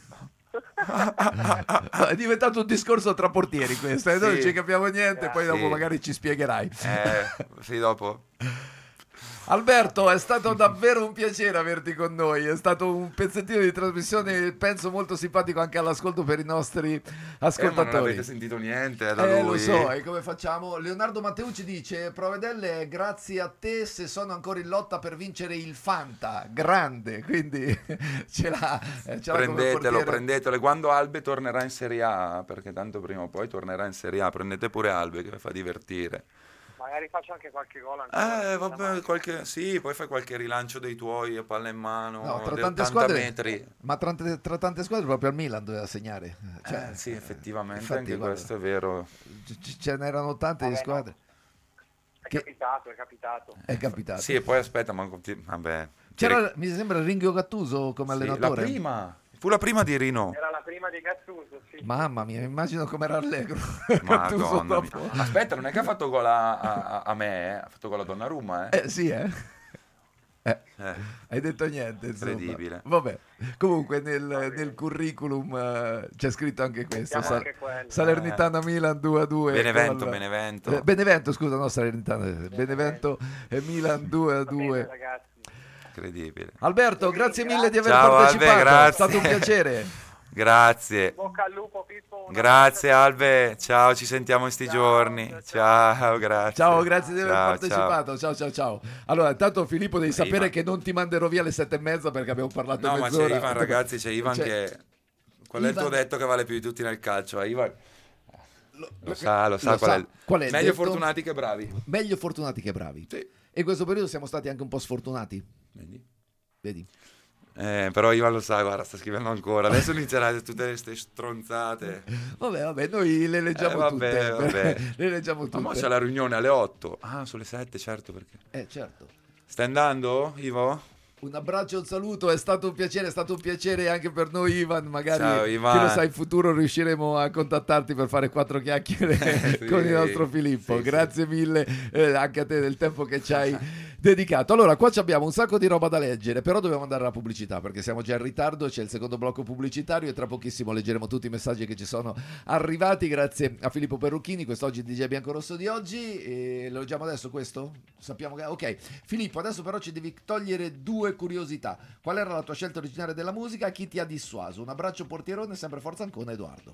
No, è diventato un discorso tra portieri questo, e noi non Sì. ci capiamo niente, poi Sì. dopo magari ci spiegherai. Eh, sì, dopo. Alberto, è stato davvero un piacere averti con noi, è stato un pezzettino di trasmissione, penso molto simpatico anche all'ascolto per i nostri Eh, ma non ascoltatori. avete sentito niente da Eh, lui. lo so, e come facciamo? Leonardo Matteucci dice: Provedelle, grazie a te se sono ancora in lotta per vincere il Fanta, grande, quindi ce l'ha, eh, ce l'ha come Prendetelo, portiere. prendetelo. E quando Albe tornerà in Serie A, perché tanto prima o poi tornerà in Serie A, prendete pure Albe che vi fa divertire. Magari faccio anche qualche gol ancora. Eh, vabbè, qualche... sì, poi fai qualche rilancio dei tuoi a palla in mano, No, tra di tante ottanta squadre, metri. ma tra, tra tante squadre proprio al Milan doveva segnare. Cioè, Eh, sì, effettivamente, infatti, anche guarda, questo è vero. c- ce n'erano tante di Vabbè, no. squadre. È Che- capitato, è capitato. È capitato. Sì, e poi aspetta, ma vabbè. C'era, mi sembra, Ringo Gattuso come Sì, la allenatore. prima, fu la prima di Rino. Era la prima di Gattuso, sì. Mamma mia, immagino com'era allegro. Gattuso Madonna mia. dopo. Aspetta, non è che ha fatto gol a, a- a me, eh? Ha fatto gol a Donnarumma, eh? Eh sì, eh. Eh, Eh. hai detto niente, insomma. Incredibile. Vabbè, comunque nel, nel curriculum eh, c'è scritto anche questo. Mettiamo Sa- anche quello. Salernitana Milan due a due. Benevento, con- Benevento. Eh, Benevento, scusa, no Salernitana. Benevento e Milan due a Va bene, due. ragazzi. Incredibile. Alberto, grazie mille di aver Ciao, Albe, partecipato. È grazie. stato un piacere. Grazie. Bocca al lupo, Pippo. una Grazie volta- Albe, ciao, ci sentiamo in sti Ciao, giorni. ciao, Ciao, ciao. grazie. Ciao, grazie di aver Ciao, partecipato. Ciao, ciao, ciao. Allora, intanto Filippo devi Ivan. sapere che non ti manderò via alle sette e mezza perché abbiamo parlato No, ma mezz'ora. c'è Ivan, ragazzi, c'è Ivan C'è- che... Qual è il tuo Ivan- detto che vale più di tutti nel calcio? Eh, Ivan Lo, lo sa, lo sa lo qual, sa. È. Qual è il Meglio detto? fortunati che bravi. Meglio fortunati che bravi. Sì. E in questo periodo siamo stati anche un po' sfortunati. Vedi? Vedi? Eh, però Ivan lo sa, guarda, sta scrivendo ancora. Adesso inizierà tutte queste stronzate. Vabbè, vabbè, noi le leggiamo Eh, vabbè, tutte. vabbè. Le leggiamo tutte. Ma mo c'è la riunione alle otto. Ah, sulle sette, certo, perché... Eh, certo. Stai andando, Ivo? Un abbraccio, un saluto, è stato un piacere, è stato un piacere anche per noi Ivan, magari Ciao, Ivan. chi lo sa in futuro riusciremo a contattarti per fare quattro chiacchiere Sì, con il nostro Filippo, sì, grazie mille eh, anche a te del tempo che ci hai dedicato. Allora qua ci abbiamo un sacco di roba da leggere, però dobbiamo andare alla pubblicità perché siamo già in ritardo, c'è il secondo blocco pubblicitario e tra pochissimo leggeremo tutti i messaggi che ci sono arrivati, grazie a Filippo Perrucchini, quest'oggi il D J Biancorosso di oggi, e lo leggiamo adesso questo? Sappiamo che... Ok, Filippo, adesso però ci devi togliere due curiosità. Qual era la tua scelta originale della musica? Chi ti ha dissuaso? Un abbraccio portierone, sempre Forza Ancona, Edoardo.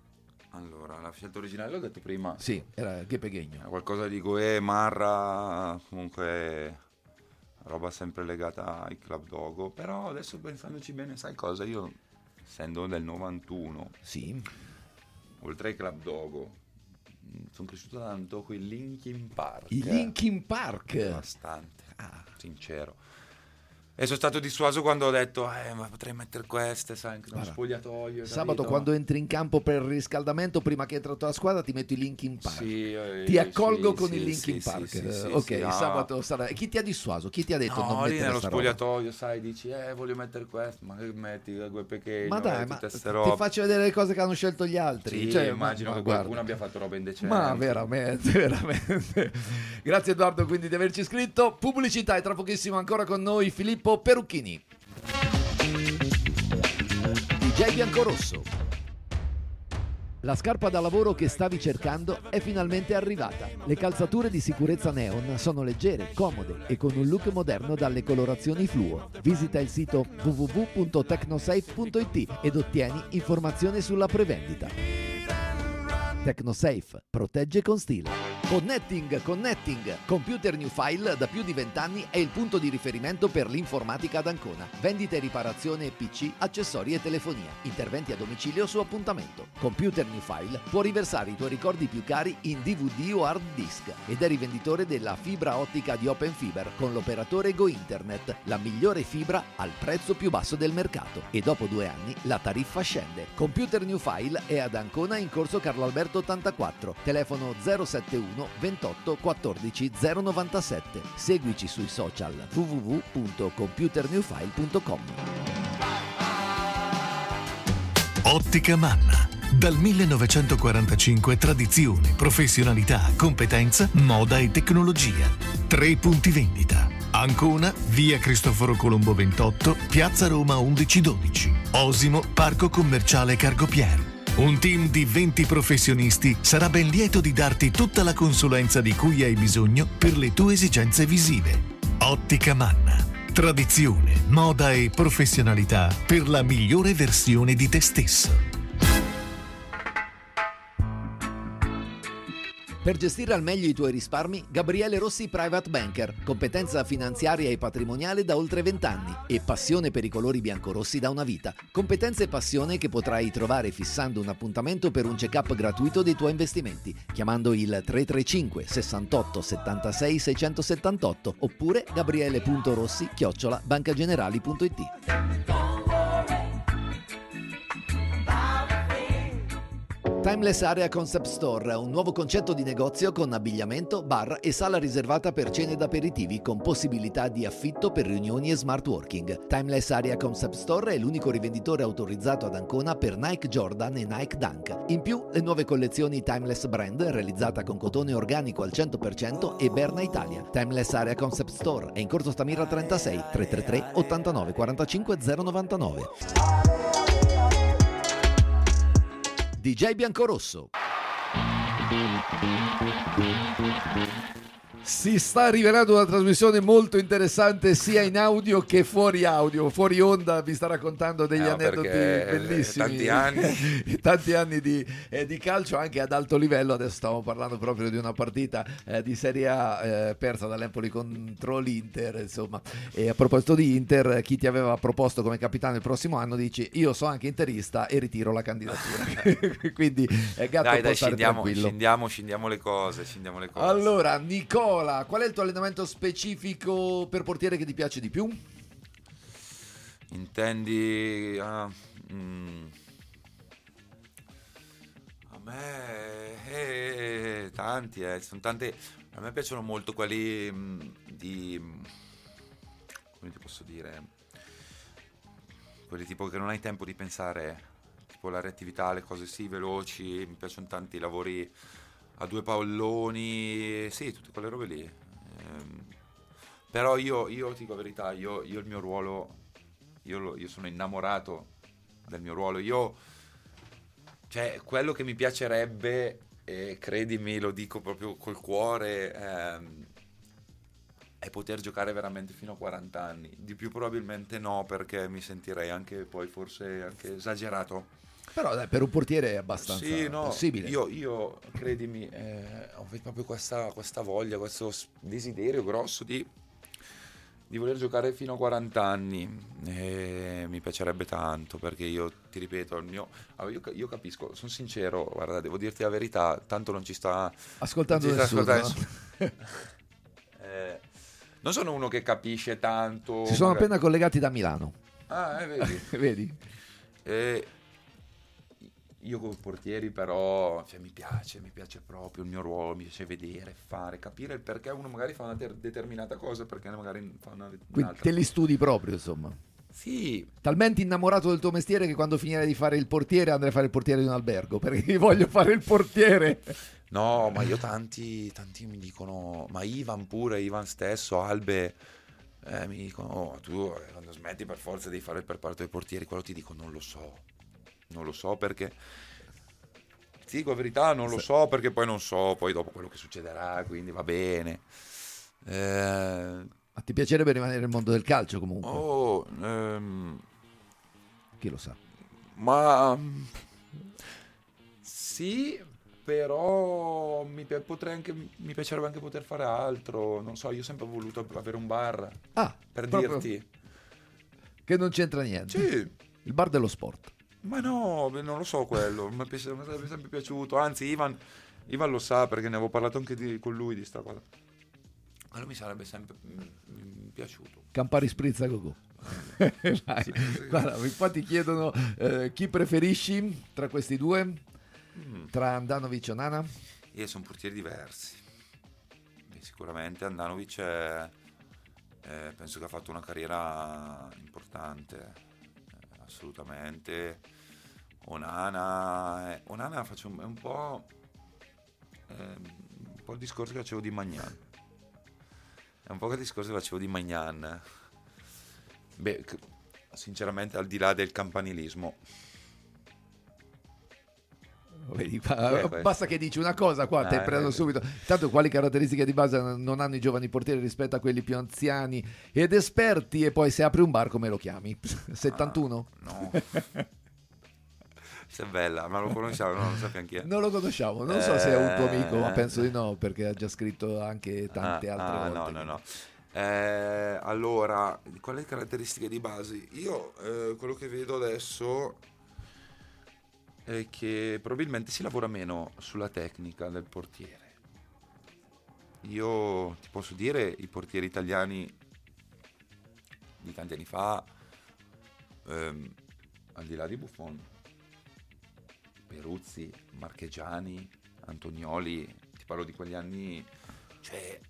Allora, la scelta originale l'ho detto prima. Sì, era Gheppe Ghegno. Qualcosa di Goe, Marra, comunque roba sempre legata ai Club Dogo. Però adesso pensandoci bene, sai cosa? Io, essendo del novantuno, Sì. oltre ai Club Dogo, sono cresciuto tanto con i Linkin Park. I Linkin Park. Bastante, Ah. sincero. E sono stato dissuaso quando ho detto, eh, ma potrei mettere queste, sai, anche uno Guarda, spogliatoio. Sabato capito? quando entri in campo per il riscaldamento, prima che entri la squadra, ti metto i Linkin Park. Sì, eh, Ti accolgo sì, con sì, i Linkin sì, Park. sì, sì, Eh, sì, ok, sì, no. sabato sarà. Chi ti ha dissuaso? Chi ti ha detto non No, lì mettere nello sta roba? spogliatoio, sai, dici, eh, voglio mettere questo, ma che metti quel pequeno, Ma dai, eh, ma tutte ste ti robe. faccio vedere le cose che hanno scelto gli altri. Sì, Cioè, immagino ma- che ma qualcuno guarda. abbia fatto roba indecente. Ma veramente, veramente. Grazie Edoardo quindi di averci iscritto. Pubblicità e tra pochissimo ancora con noi Filippo Perrucchini. D J Biancorosso. La scarpa da lavoro che stavi cercando è finalmente arrivata. Le calzature di sicurezza Neon sono leggere, comode e con un look moderno dalle colorazioni fluo. Visita il sito w w w punto tecnosafe punto i t ed ottieni informazioni sulla prevendita. Tecnosafe, protegge con stile. Connecting, Connecting. Computer New File da più di vent'anni è il punto di riferimento per l'informatica ad Ancona. Vendita e riparazione P C, accessori e telefonia. Interventi a domicilio su appuntamento. Computer New File può riversare i tuoi ricordi più cari in D V D o hard disk ed è rivenditore della fibra ottica di Open Fiber con l'operatore Go Internet, la migliore fibra al prezzo più basso del mercato. E dopo due anni la tariffa scende. Computer New File è ad Ancona in corso Carlo Alberto ottantaquattro, telefono zero settantuno ventotto quattordici zero novantasette. Seguici sui social w w w punto computer new file punto com. Ottica Manna. Dal millenovecentoquarantacinque tradizione, professionalità, competenza, moda e tecnologia. Tre punti vendita. Ancona, via Cristoforo Colombo ventotto, piazza Roma undici dodici. Osimo, parco commerciale Cargopier. Un team di venti professionisti sarà ben lieto di darti tutta la consulenza di cui hai bisogno per le tue esigenze visive. Ottica Manna. Tradizione, moda e professionalità per la migliore versione di te stesso. Per gestire al meglio i tuoi risparmi, Gabriele Rossi Private Banker, competenza finanziaria e patrimoniale da oltre vent'anni e passione per i colori biancorossi da una vita. Competenza e passione che potrai trovare fissando un appuntamento per un check-up gratuito dei tuoi investimenti, chiamando il tre tre cinque sessantotto settantasei seicentosettantotto oppure gabriele.rossi chiocciola bancagenerali punto it. Timeless Area Concept Store, un nuovo concetto di negozio con abbigliamento, bar e sala riservata per cene ed aperitivi con possibilità di affitto per riunioni e smart working. Timeless Area Concept Store è l'unico rivenditore autorizzato ad Ancona per Nike Jordan e Nike Dunk. In più, le nuove collezioni Timeless Brand, realizzata con cotone organico al cento per cento e Berna Italia. Timeless Area Concept Store è in corso Stamira trentasei, tre tre tre ottantanove quarantacinque zero novantanove. D J Biancorosso. Si sta rivelando una trasmissione molto interessante sia in audio che fuori audio. Fuori onda vi sta raccontando degli Eh, aneddoti perché bellissimi. tanti anni. Tanti anni di, eh, di calcio anche ad alto livello. Adesso stiamo parlando proprio di una partita eh, di Serie A eh, persa dall'Empoli contro l'Inter, insomma. E a proposito di Inter, chi ti aveva proposto come capitano il prossimo anno dici io sono anche interista e ritiro la candidatura. Quindi eh, Gatto Dai, può dai, stare scendiamo, tranquillo. scendiamo, scendiamo le cose, scendiamo le cose. Allora, Nicola, qual è il tuo allenamento specifico per portiere che ti piace di più? Intendi... ah, mm, a me... eh, tanti, eh, sono tante... A me piacciono molto quelli mm, di... come ti posso dire? Quelli tipo che non hai tempo di pensare, tipo la reattività, le cose sì, veloci, mi piacciono tanti i lavori a due palloni, sì, tutte quelle robe lì. Ehm, però io, io ti dico la verità, io, io il mio ruolo, io, lo- io sono innamorato del mio ruolo. Io, cioè, quello che mi piacerebbe, e credimi, lo dico proprio col cuore, ehm, è poter giocare veramente fino a quaranta anni. Di più probabilmente no, perché mi sentirei anche poi forse anche esagerato. Però dai, per un portiere è abbastanza Sì, no, possibile. io, io credimi, eh, ho proprio questa, questa voglia, questo s- desiderio grosso di, di voler giocare fino a quaranta anni. E mi piacerebbe tanto, perché io ti ripeto, il mio, allora, io, io capisco, sono sincero, guarda, devo dirti la verità, tanto non ci sta Ascoltando non ci sta nessuno, ascoltando nessuno. Eh, non sono uno che capisce tanto. Si sono magari- appena collegati da Milano. Ah, eh, vedi. Vedi? E io con i portieri però, cioè, mi piace, mi piace proprio il mio ruolo, mi piace vedere, fare, capire il perché uno magari fa una ter- determinata cosa, perché magari fa una, Quindi un'altra. te li studi proprio, insomma. Sì, Talmente innamorato del tuo mestiere che quando finirai di fare il portiere andrai a fare il portiere di un albergo, perché voglio fare il portiere. no, ma io tanti, tanti mi dicono, ma Ivan pure, Ivan stesso, Albe, eh, mi dicono, oh, tu eh, quando smetti per forza di fare il preparato dei portieri, quello ti dico, non lo so, non lo so perché, ti dico la verità, non lo so perché poi non so, poi dopo quello che succederà, quindi va bene. Eh, Ma ti piacerebbe rimanere nel mondo del calcio comunque? oh, ehm, Chi lo sa? ma sì, però mi, pi- potrei anche, mi piacerebbe anche poter fare altro, non so, io ho sempre voluto avere un bar, Ah, per proprio dirti. che non c'entra niente. Sì, Il bar dello sport. ma no, beh, non lo so quello, mi, piace- mi sarebbe sempre piaciuto, anzi Ivan, Ivan lo sa perché ne avevo parlato anche di- con lui di sta cosa. Quello mi sarebbe sempre mm, mm, piaciuto. Campari Spritz a go-go. Vai. Guarda, qua ti chiedono eh, chi preferisci tra questi due? Mm. Tra Andanovic o Nana? E sono portieri diversi. Beh, sicuramente Andanovic è, eh, penso che ha fatto una carriera importante, eh, assolutamente. Onana, eh, Onana faccio un, è un po', eh, un po' il discorso che facevo di Magnan. È un po' il discorso che facevo di Magnan. Beh, c- sinceramente, al di là del campanilismo, Vedi, ba- Eh, beh. basta che dici una cosa qua, te Ah, prendo eh, subito. Tanto quali caratteristiche di base non hanno i giovani portieri rispetto a quelli più anziani ed esperti? E poi se apri un bar come lo chiami? settantuno? no. Se è bella, ma lo conosciamo, no, non sappiamo chi è. Non lo conosciamo, non so se è un tuo amico, ma Eh. penso di no, perché ha già scritto anche tante Ah, altre ah, volte. no, no, no. Eh, allora, quali caratteristiche di base? Io eh, quello che vedo adesso è che probabilmente si lavora meno sulla tecnica del portiere. Io ti posso dire, i portieri italiani di tanti anni fa, ehm, al di là di Buffon, Peruzzi, Marchegiani, Antonioli, ti parlo di quegli anni, cioè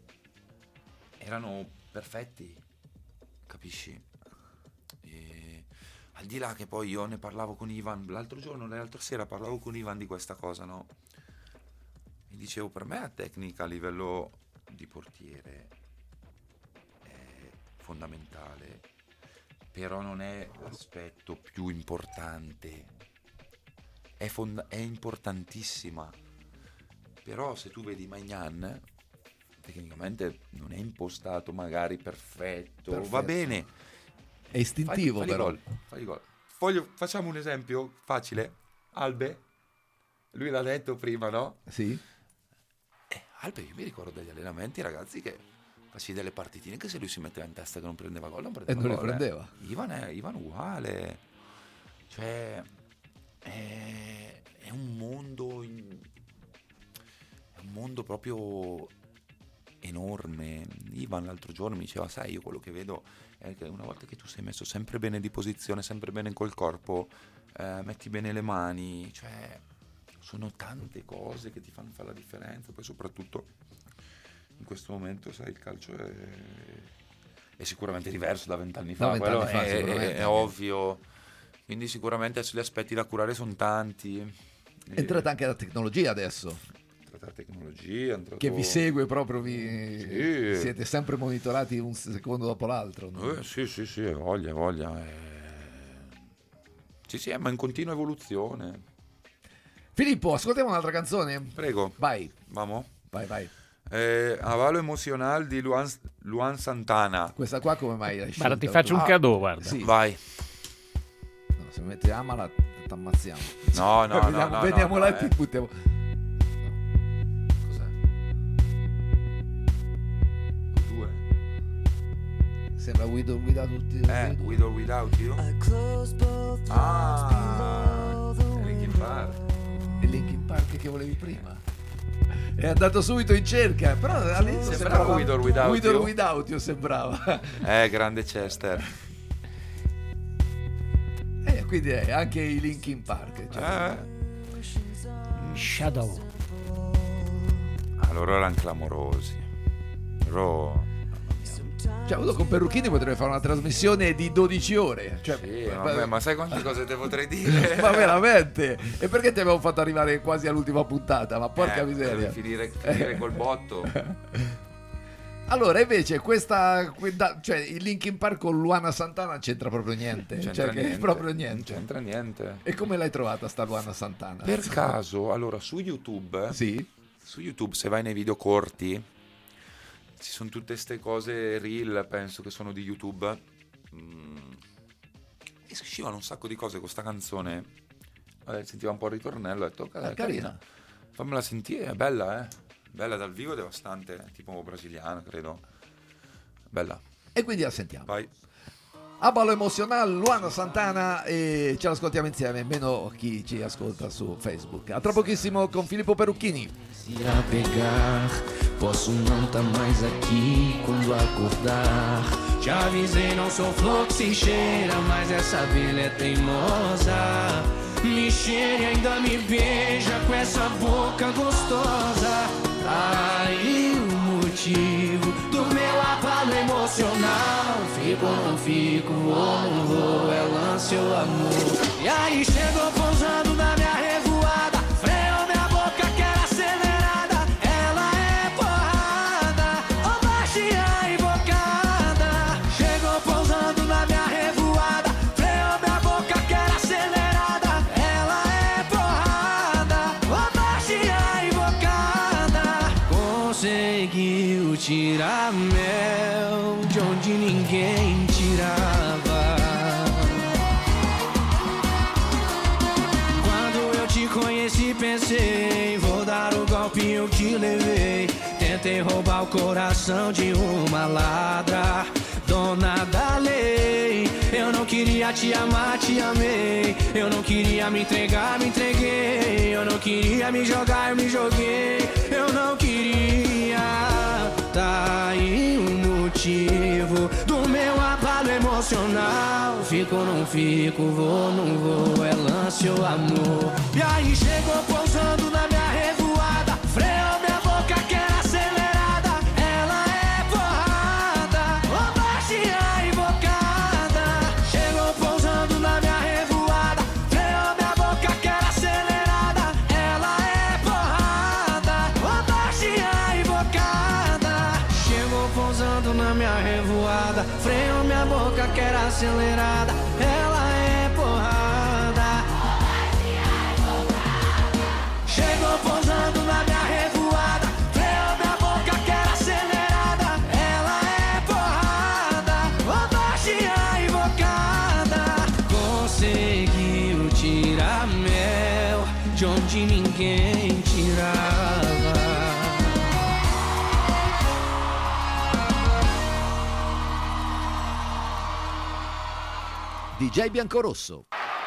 erano perfetti, capisci? E, al di là che poi io ne parlavo con Ivan l'altro giorno, l'altra sera parlavo con Ivan di questa cosa, no? Mi dicevo, per me la tecnica a livello di portiere è fondamentale, però non è l'aspetto più importante, è, fonda- è importantissima, però se tu vedi Magnan, tecnicamente non è impostato magari perfetto, Perfetto. va bene. È istintivo, fagli, fagli però. gol, fagli gol. Voglio, facciamo un esempio facile. Albe, lui l'ha detto prima, no? Sì. Eh, Albe, io mi ricordo degli allenamenti, ragazzi, che facevi delle partitine che se lui si metteva in testa che non prendeva gol, non prendeva E non le gol, eh. prendeva. Ivan è, Ivan uguale. Cioè, è, è un mondo, in- è un mondo proprio enorme. Ivan l'altro giorno mi diceva, sai, io quello che vedo è che una volta che tu sei messo sempre bene di posizione, sempre bene col corpo, eh, metti bene le mani, cioè sono tante cose che ti fanno fare la differenza. Poi soprattutto in questo momento, sai, il calcio è, è sicuramente diverso da vent'anni fa, Da vent'anni quello fa, è, sicuramente. è, è ovvio, quindi sicuramente adesso gli aspetti da curare sono tanti. È entrata anche la tecnologia adesso, la tecnologia, è entrato... che vi segue proprio, vi... Sì. siete sempre monitorati un secondo dopo l'altro, no? Eh, sì, sì, sì, voglia, voglia. eh. Sì, sì, ma in continua evoluzione. Filippo, ascoltiamo un'altra canzone? Prego. Vai. Vamos. Vai, vai. Eh, Avalo Emocional di Luan, Luan Santana. Questa qua come mai l'hai scelta? Guarda, ti faccio un Ah, cadeau, guarda. Sì. Vai. No, se metti Amala ti ammazziamo. No, no, no, vediamo, no, vediamo no, là no, e ti eh. buttiamo. Cos'è? Due. Sembra With or Without tutti. Eh, With or Without You. Ah, Linkin Park. Il Linkin Park che volevi prima. È andato subito in cerca, però all'inizio Sembrava sembrava With or Without With or You. Without You sembrava. Eh, grande Chester. Eh, quindi è anche i Linkin Park. Cioè, Eh. Shadow. Allora erano clamorosi. Loro... cioè, uno con Perrucchini potrebbe fare una trasmissione di dodici ore. Cioè, Sì, vabbè, ma sai quante cose te potrei dire? ma veramente? E perché ti avevo fatto arrivare quasi all'ultima puntata? Ma porca Eh, miseria. devi finire, finire col botto. Allora, invece, questa, questa- cioè, il Linkin Park con Luana Santana c'entra proprio niente. C'entra cioè, che niente. è proprio Non niente. c'entra niente. E come l'hai trovata sta Luana Santana? Per caso, allora, su YouTube, Sì. su YouTube, se vai nei video corti, ci sono tutte ste cose reel, penso che sono di YouTube. Mm. E si uscivano un sacco di cose con sta canzone. Eh, sentiva un po' il ritornello, ho detto, "Carina, Ah, carina. fammela sentire, è bella, eh. Bella dal vivo, devastante, tipo brasiliana, credo. Bella. E quindi la sentiamo. Vai. A ballo emozionale, Luana Santana, e ce l'ascoltiamo insieme, meno chi ci ascolta su Facebook. A tra pochissimo con Filippo Perrucchini. irá pegar. Posso não tá mais aqui quando acordar. Te avisei, não sou flor que se cheira, mas essa abelha é teimosa. Me cheira e ainda me beija com essa boca gostosa. Aí o motivo do meu abalo emocional. Fico ou não fico, vou não vou, é lance ou amor. E aí chegou pousando na minha revoada. Freou minha boca que era acelerada. Ela é porrada, ou baixinha invocada. Chegou pousando na minha revoada. Freou minha boca que era acelerada. Ela é porrada, ou baixinha invocada. Conseguiu tirar mel de onde ninguém tirava. Quando eu te conheci pensei, vou dar o golpe, eu te levei. Tentei roubar o coração de uma ladra, dona da lei. Eu não queria te amar, te amei. Eu não queria me entregar, me entreguei. Eu não queria me jogar, eu me joguei. Eu não queria. Tá aí o motivo do meu abalo emocional. Fico ou não fico, vou não vou, é lance ou amor. E aí chegou pousando na minha revoada. Freou minha boca que era acelerada. Ela é porrada, ou baixinha invocada. Chegou pousando na minha revoada. Freou minha boca que era acelerada. Ela é porrada, ou baixinha invocada. Chegou pousando na minha revoada. Freou minha boca que era acelerada. Ela é porrada. Chegou pousando na minha revoada. Freou minha boca que era acelerada. de onde ninguém tirava. D J Biancorosso.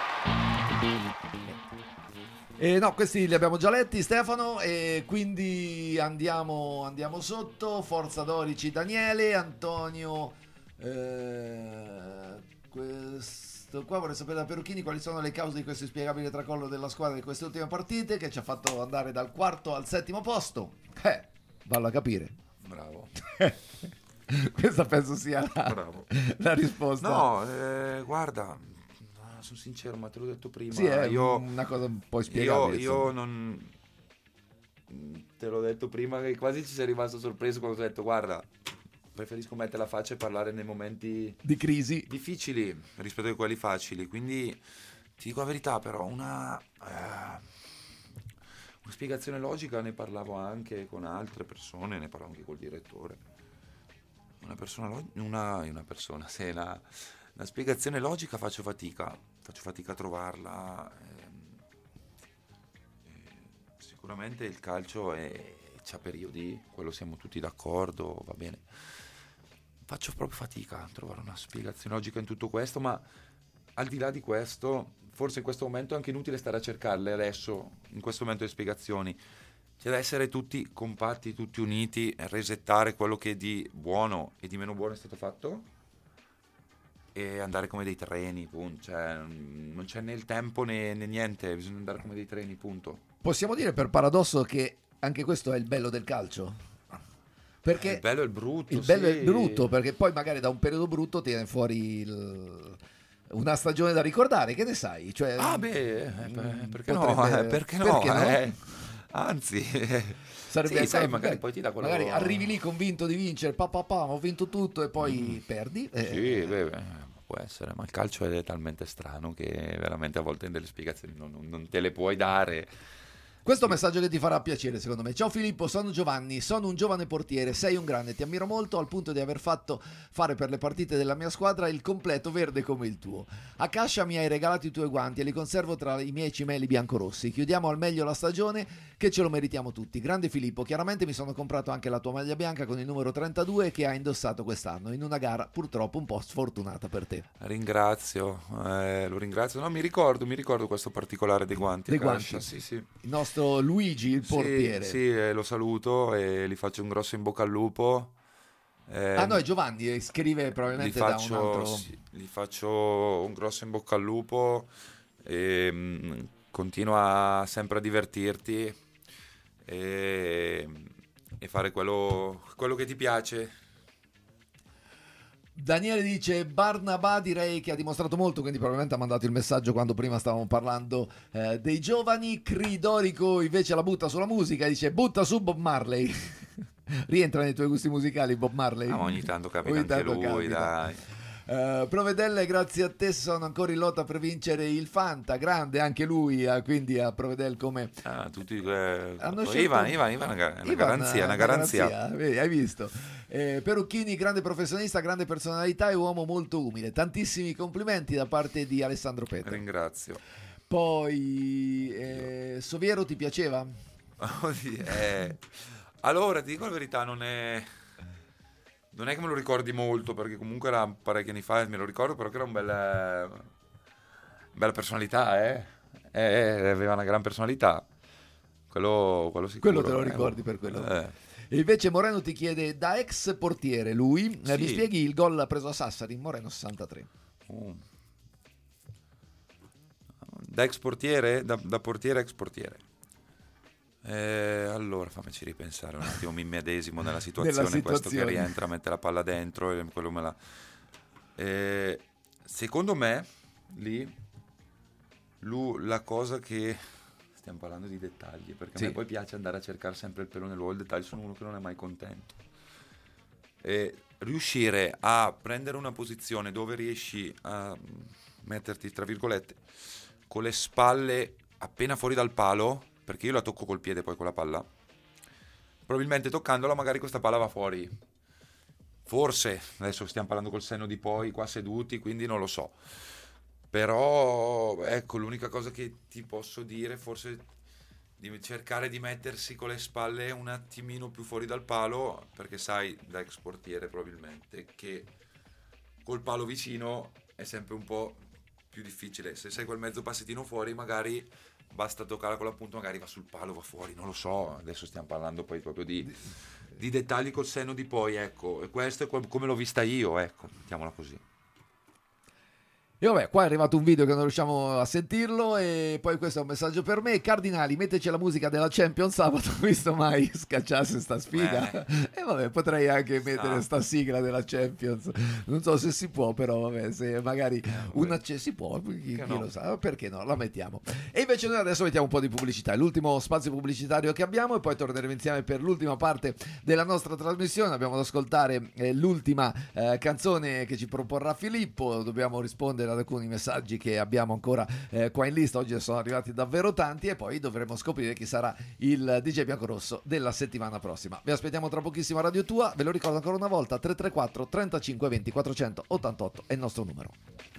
Eh, no, questi li abbiamo già letti, Stefano, e quindi andiamo, andiamo sotto. Forza Dorici Daniele, Antonio, eh, questo qua vorrei sapere da Perucchini quali sono le cause di questo inspiegabile tracollo della squadra di queste ultime partite che ci ha fatto andare dal quarto al settimo posto. Eh, vallo a capire. Bravo. Questa penso sia la, Bravo. la risposta. No, eh, guarda, sono sincero, ma te l'ho detto prima. Sì, è io, una cosa un po' inspiegabile. Io, io non... Te l'ho detto prima che quasi ci sei rimasto sorpreso quando ho detto guarda, preferisco mettere la faccia e parlare nei momenti di crisi difficili rispetto a quelli facili. Quindi ti dico la verità, però una... Eh, una spiegazione logica ne parlavo anche con altre persone, ne parlavo anche col direttore. Una persona, log- una, una persona, se la, la spiegazione logica faccio fatica, faccio fatica a trovarla. ehm, eh, sicuramente il calcio è, c'ha periodi, quello siamo tutti d'accordo, va bene. Faccio proprio fatica a trovare una spiegazione logica in tutto questo, ma al di là di questo, forse in questo momento è anche inutile stare a cercarle adesso, in questo momento le spiegazioni. C'è da essere tutti compatti, tutti uniti, resettare quello che di buono e di meno buono è stato fatto e andare come dei treni, punto. Cioè, non c'è né il tempo né, né niente, bisogna andare come dei treni, punto. Possiamo dire per paradosso che anche questo è il bello del calcio? Perché il bello e il brutto, il bello sì. e il brutto, perché poi magari da un periodo brutto tiene fuori il... una stagione da ricordare, che ne sai? Cioè, ah beh, eh, perché potrebbe... no? Eh, perché no? Perché no? Eh? Anzi, sarebbe sì, sai, magari poi ti dà quello... magari arrivi lì convinto di vincere, pa, pa, pa, ho vinto tutto e poi mm. perdi. Eh. Sì, beh, beh, può essere, ma il calcio è talmente strano che veramente a volte delle spiegazioni non, non, non te le puoi dare. Questo è un messaggio che ti farà piacere secondo me. Ciao Filippo, sono Giovanni, sono un giovane portiere, sei un grande, ti ammiro molto al punto di aver fatto fare per le partite della mia squadra il completo verde come il tuo. A Cascia mi hai regalato i tuoi guanti e li conservo tra i miei cimeli biancorossi. Chiudiamo al meglio la stagione che ce lo meritiamo tutti. Grande Filippo, chiaramente mi sono comprato anche la tua maglia bianca con il numero trentadue che hai indossato quest'anno in una gara purtroppo un po' sfortunata per te. Ringrazio, eh, lo ringrazio. No, mi ricordo, mi ricordo questo particolare dei guanti. Dei Cascia, guanti. sì, sì. Il nostro Luigi, il portiere. Sì, sì, eh, lo saluto e gli faccio un grosso in bocca al lupo. Eh, ah no, è Giovanni, scrive probabilmente faccio, da un altro... Sì, gli faccio un grosso in bocca al lupo e mh, continua sempre a divertirti e, e fare quello, quello che ti piace. Daniele dice Barnabà direi che ha dimostrato molto, quindi probabilmente ha mandato il messaggio quando prima stavamo parlando eh, dei giovani. Cridorico invece la butta sulla musica, dice butta su Bob Marley. Rientra nei tuoi gusti musicali Bob Marley? Ah, ogni tanto capita ogni anche tanto lui, capita. dai. Uh, Provedelle, grazie a te sono ancora in lotta per vincere il Fanta, grande anche lui, uh, quindi a Provedel come ah, tutti eh, hanno Ivan, scelto... Ivan, Ivan, una, gar- una Ivan, garanzia, una garanzia. garanzia. Hai visto? Eh, Perucchini, grande professionista, grande personalità e uomo molto umile. Tantissimi complimenti da parte di Alessandro Petra. Ringrazio. Poi eh, Soviero ti piaceva? eh, allora ti dico la verità, non è non è che me lo ricordi molto, perché comunque era parecchi anni fa, me lo ricordo, però che era un bel bella personalità, eh? Eh, aveva una gran personalità, quello, quello sicuro. Quello te lo eh. ricordi per quello. Eh. E invece Moreno ti chiede, da ex portiere lui, Sì. eh, mi spieghi il gol preso a Sassari, Moreno sessantatré. Uh. Da ex portiere? Da, da portiere ex portiere. Eh, allora fammici ripensare un attimo, mi immedesimo nella situazione, Nella situazione. questo che rientra, mette la palla dentro e quello me la... Eh, secondo me lì lui, la cosa che stiamo parlando di dettagli, perché Sì. a me poi piace andare a cercare sempre il pelo nell'uovo, il dettaglio, sono uno che non è mai contento. Eh, riuscire a prendere una posizione dove riesci a metterti tra virgolette con le spalle appena fuori dal palo, perché io la tocco col piede poi con la palla, probabilmente toccandola magari questa palla va fuori, forse, adesso stiamo parlando col senno di poi qua seduti, quindi non lo so, però ecco l'unica cosa che ti posso dire, forse di cercare di mettersi con le spalle un attimino più fuori dal palo, perché sai, da ex portiere probabilmente, che col palo vicino è sempre un po' più difficile. Se sei quel mezzo passettino fuori, magari basta toccare con la punta, magari va sul palo, va fuori, non lo so. Adesso stiamo parlando poi proprio di, di dettagli col senno di poi, ecco. E questo è come l'ho vista io, ecco, mettiamola così. E vabbè, qua è arrivato un video che non riusciamo a sentirlo, e poi questo è un messaggio per me. Cardinali, metteci la musica della Champions sabato, visto mai scacciasse sta sfiga. E eh. vabbè, potrei anche mettere Ah. sta sigla della Champions, non so se si può, però vabbè, se magari una c'è, si può, chi, chi no. lo sa, perché no, la mettiamo. E invece noi adesso mettiamo un po' di pubblicità, è l'ultimo spazio pubblicitario che abbiamo, e poi torneremo insieme per l'ultima parte della nostra trasmissione. Abbiamo ad ascoltare eh, l'ultima eh, canzone che ci proporrà Filippo, dobbiamo rispondere ad alcuni messaggi che abbiamo ancora eh, qua in lista. Oggi sono arrivati davvero tanti, e poi dovremo scoprire chi sarà il D J Biancorosso della settimana prossima. Vi aspettiamo tra pochissimo a Radio Tua, ve lo ricordo ancora una volta: tre tre quattro trentacinque venti quattrocentottantotto è il nostro numero.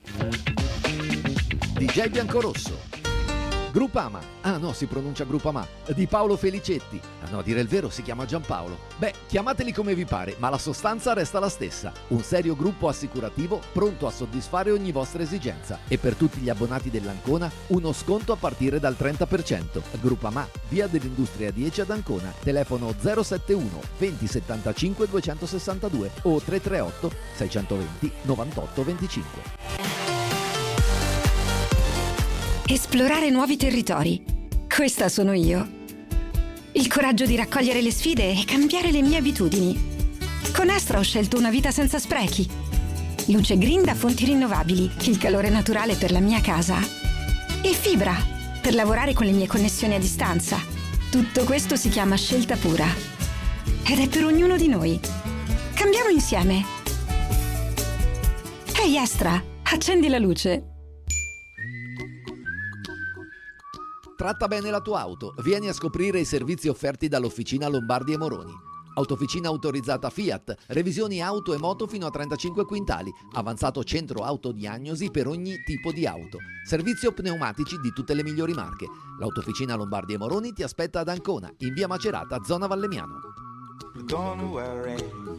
D J Biancorosso, Grupama, ah no, si pronuncia Grupama, di Paolo Felicetti. Ah no, a dire il vero si chiama Giampaolo. Beh, chiamateli come vi pare, ma la sostanza resta la stessa. Un serio gruppo assicurativo pronto a soddisfare ogni vostra esigenza. E per tutti gli abbonati dell'Ancona, uno sconto a partire dal trenta per cento. Grupama, via dell'Industria dieci ad Ancona. Telefono zero sette uno venti settantacinque duecentosessantadue o tre tre otto seicentoventi novantotto venticinque. Esplorare nuovi territori. Questa sono io. Il coraggio di raccogliere le sfide e cambiare le mie abitudini. Con Astra ho scelto una vita senza sprechi. Luce green da fonti rinnovabili, il calore naturale per la mia casa. E fibra, per lavorare con le mie connessioni a distanza. Tutto questo si chiama scelta pura. Ed è per ognuno di noi. Cambiamo insieme. Ehi Astra, accendi la luce. Tratta bene la tua auto, vieni a scoprire i servizi offerti dall'Officina Lombardi e Moroni. Autofficina autorizzata Fiat, revisioni auto e moto fino a trentacinque quintali, avanzato centro autodiagnosi per ogni tipo di auto, servizio pneumatici di tutte le migliori marche. L'Autofficina Lombardi e Moroni ti aspetta ad Ancona, in via Macerata, zona Vallemmiano. Don't worry.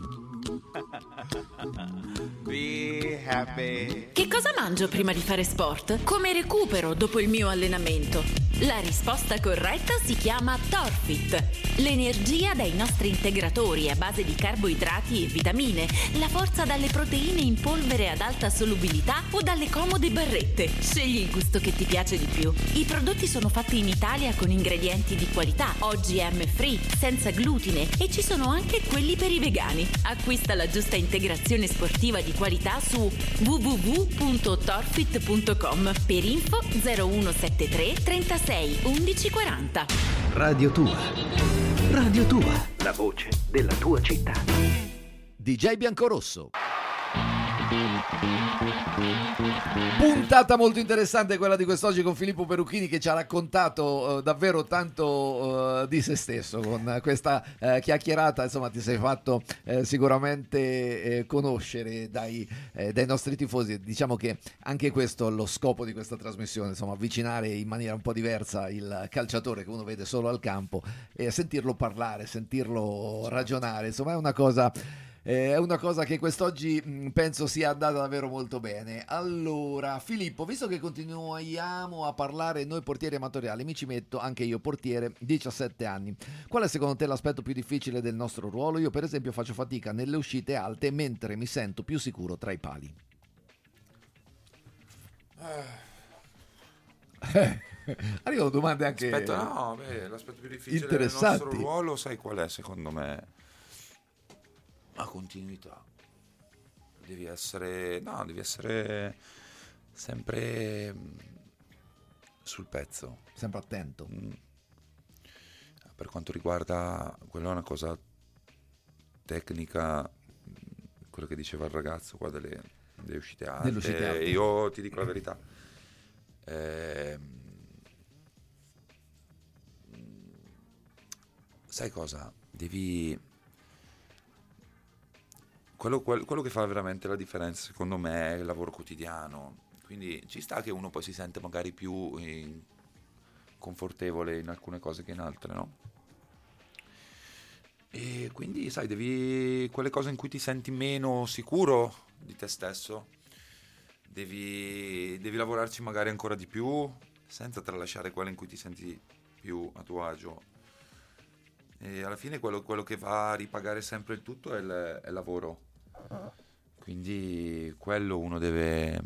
Be happy. Che cosa mangio prima di fare sport? Come recupero dopo il mio allenamento? La risposta corretta si chiama Torfit. L'energia dai nostri integratori a base di carboidrati e vitamine, la forza dalle proteine in polvere ad alta solubilità o dalle comode barrette. Scegli il gusto che ti piace di più. I prodotti sono fatti in Italia con ingredienti di qualità, O G M free, senza glutine, e ci sono anche quelli per i vegani. Acquista la giusta integrazione sportiva di qualità su w w w punto torfit punto com. Per info zero uno sette tre trentasei undici quaranta. Radio Tua. Radio Tua. La voce della tua città. D J Biancorosso. Puntata molto interessante quella di quest'oggi con Filippo Perucchini, che ci ha raccontato uh, davvero tanto uh, di se stesso con questa uh, chiacchierata. Insomma, ti sei fatto uh, sicuramente uh, conoscere dai, uh, dai nostri tifosi. Diciamo che anche questo è lo scopo di questa trasmissione, insomma, avvicinare in maniera un po' diversa il calciatore che uno vede solo al campo e sentirlo parlare, sentirlo ragionare. Insomma, è una cosa... È una cosa che quest'oggi mh, penso sia andata davvero molto bene. Allora, Filippo, visto che continuiamo a parlare noi portieri amatoriali, mi ci metto anche io, portiere, diciassette anni. Qual è secondo te l'aspetto più difficile del nostro ruolo? Io per esempio faccio fatica nelle uscite alte, mentre mi sento più sicuro tra i pali. Eh. Arrivano domande anche Aspetta, no, beh, l'aspetto più difficile del interessanti. nostro ruolo, sai qual è secondo me? La continuità. Devi essere, no, devi essere sempre sul pezzo, sempre attento. Mm. Per quanto riguarda, quella è una cosa tecnica, quello che diceva il ragazzo qua delle, delle uscite alte. Delle uscite alte. Io ti dico la verità. Eh, sai cosa? Devi Quello, quello, quello che fa veramente la differenza secondo me è il lavoro quotidiano, quindi ci sta che uno poi si sente magari più in, confortevole in alcune cose che in altre, no? E quindi, sai, devi quelle cose in cui ti senti meno sicuro di te stesso, devi, devi lavorarci magari ancora di più, senza tralasciare quelle in cui ti senti più a tuo agio. E alla fine quello, quello che va a ripagare sempre il tutto è il, è il lavoro. Quindi quello uno deve,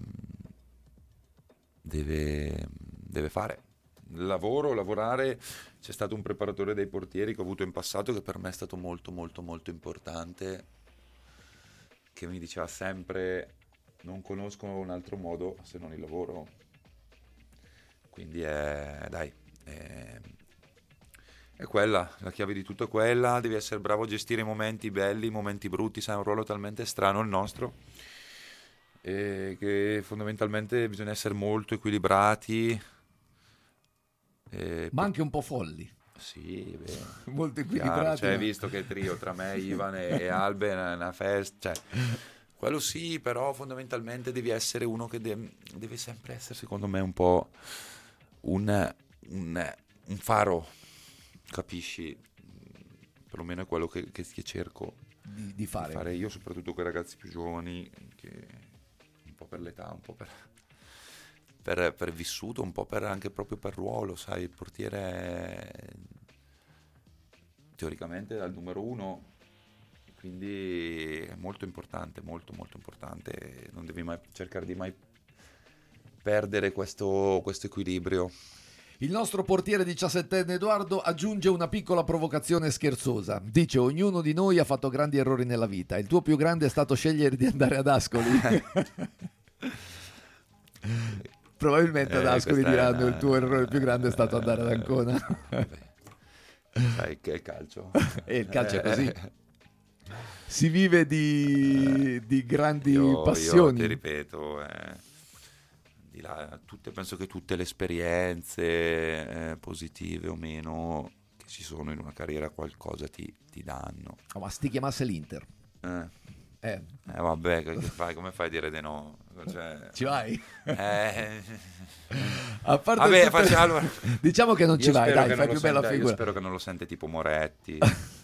deve, deve fare. Il lavoro, lavorare. C'è stato un preparatore dei portieri che ho avuto in passato che per me è stato molto molto molto importante, che mi diceva sempre: non conosco un altro modo se non il lavoro. Quindi è, dai, è, è quella, la chiave di tutto è quella. Devi essere bravo a gestire i momenti belli, i momenti brutti. Sai, è un ruolo talmente strano il nostro, e che fondamentalmente bisogna essere molto equilibrati, e ma anche un po' folli. Sì, beh, molto equilibrati. Cioè, visto che il trio tra me, Ivan e, e Albe è una, una festa, cioè, quello sì, però fondamentalmente devi essere uno che de- deve sempre essere, secondo me, un po' un, un, un faro, capisci? Perlomeno è quello che, che, che cerco di, di, fare. di fare io, soprattutto con i ragazzi più giovani, che un po' per l'età, un po' per... Per, per vissuto, un po' per anche proprio per ruolo, sai, il portiere è, teoricamente è il numero uno, quindi è molto importante, molto molto importante, non devi mai cercare di mai perdere questo, questo equilibrio. Il nostro portiere diciassettenne Edoardo aggiunge una piccola provocazione scherzosa. Dice: ognuno di noi ha fatto grandi errori nella vita, il tuo più grande è stato scegliere di andare ad Ascoli. Probabilmente ad Ascoli eh, diranno: il tuo errore più grande è stato andare ad Ancona. Sai che è il calcio. E il calcio è così. Si vive di, di grandi io, passioni. Io ti ripeto, eh, di là, tutte, penso che tutte le esperienze eh, positive o meno che ci sono in una carriera qualcosa ti, ti danno. Oh, ma sti chiamasse l'Inter. Eh. Eh. eh vabbè, che fai? Come fai a dire di no? Cioè, ci vai? Eh. A parte vabbè, tutte... faccio, allora, diciamo che non ci vai, dai, fai più bella sente, figura. Io spero che non lo sente tipo Moretti.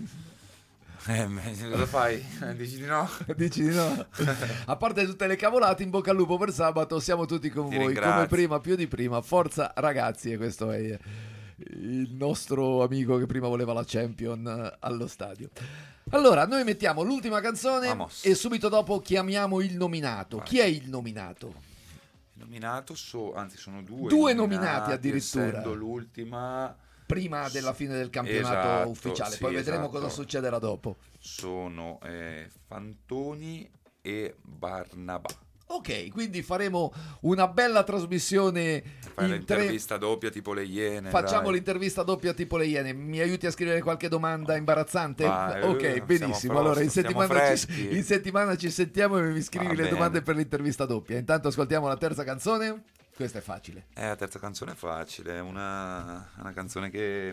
eh, cosa fai? Dici di no? Dici di no? A parte tutte le cavolate, in bocca al lupo per sabato, siamo tutti con Ti voi, ringrazio. come prima, più di prima. Forza ragazzi, e questo è il nostro amico che prima voleva la Champion allo stadio. Allora, noi mettiamo l'ultima canzone Vamos. E subito dopo chiamiamo il nominato. Vai. Chi è il nominato? Il nominato, so, anzi sono due. Due nominati, nominati addirittura. Essendo l'ultima... Prima della fine del campionato esatto, ufficiale, sì, poi vedremo esatto. cosa succederà dopo. Sono eh, Fantoni e Barnabà. Ok, quindi faremo una bella trasmissione. Fai in l'intervista tre... doppia tipo le Iene. Facciamo dai. l'intervista doppia tipo le Iene. Mi aiuti a scrivere qualche domanda imbarazzante? Vai, ok, eh, benissimo. siamo Allora in siamo settimana, ci, freschi. in settimana ci sentiamo e mi scrivi Va le bene. domande per l'intervista doppia. Intanto ascoltiamo la terza canzone. Questa è facile. Eh, la terza canzone è facile, è una, una canzone che,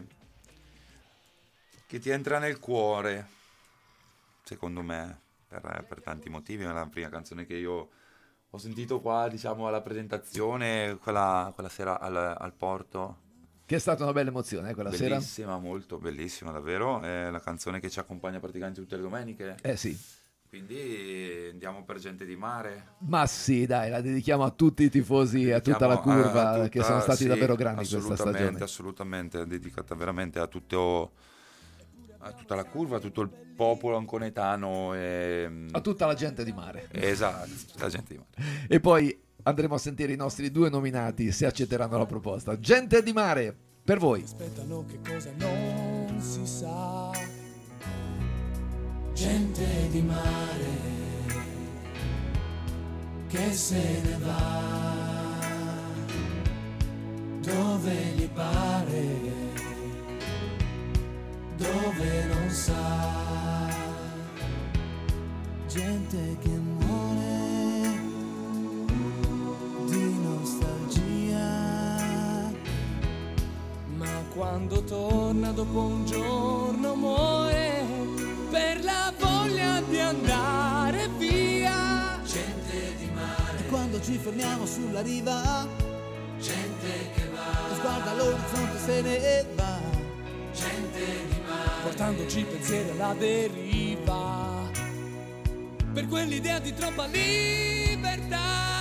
che ti entra nel cuore, secondo me, per, per tanti motivi. È la prima canzone che io ho sentito qua, diciamo, alla presentazione, quella, quella sera al, al Porto. Che è stata una bella emozione, eh, quella sera. Bellissima, molto bellissima, davvero. È la canzone che ci accompagna praticamente tutte le domeniche. Eh sì. Quindi andiamo per Gente di Mare. Ma sì, dai, la dedichiamo a tutti i tifosi e a tutta la Dedichiamo curva, a- a tutta- che sono stati sì, davvero grandi questa assolutamente, stagione. Assolutamente, è dedicata veramente a tutto, a tutta la curva, a tutto il popolo anconetano e, A tutta la gente di mare. esatto, tutta la gente di Mare. E poi andremo a sentire i nostri due nominati se accetteranno la proposta. Gente di mare, per voi. Aspettano che cosa non si sa. Gente di mare che se ne va dove gli pare, dove non sa. Gente che muore di nostalgia, ma quando torna dopo un giorno muore per la voglia di andare via. Gente di mare. E quando ci fermiamo sulla riva, gente che va. guarda l'orizzonte se ne va, gente di mare, portandoci pensieri alla deriva, per quell'idea di troppa libertà.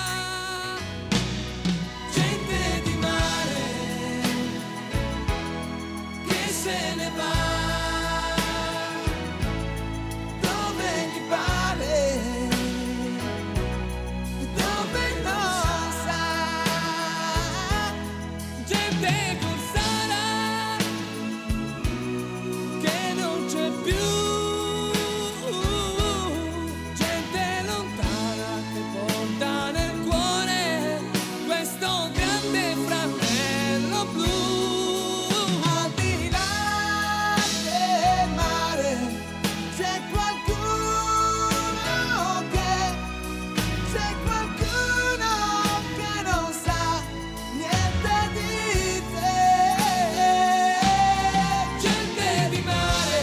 Gente di mare che se ne va dove gli pare, dove non sa, gente corsara che non c'è più, gente lontana che porta nel cuore questo grande fratello blu. Al di là del mare c'è qualcuno che, c'è qualcuno che non sa niente di te. Gente di mare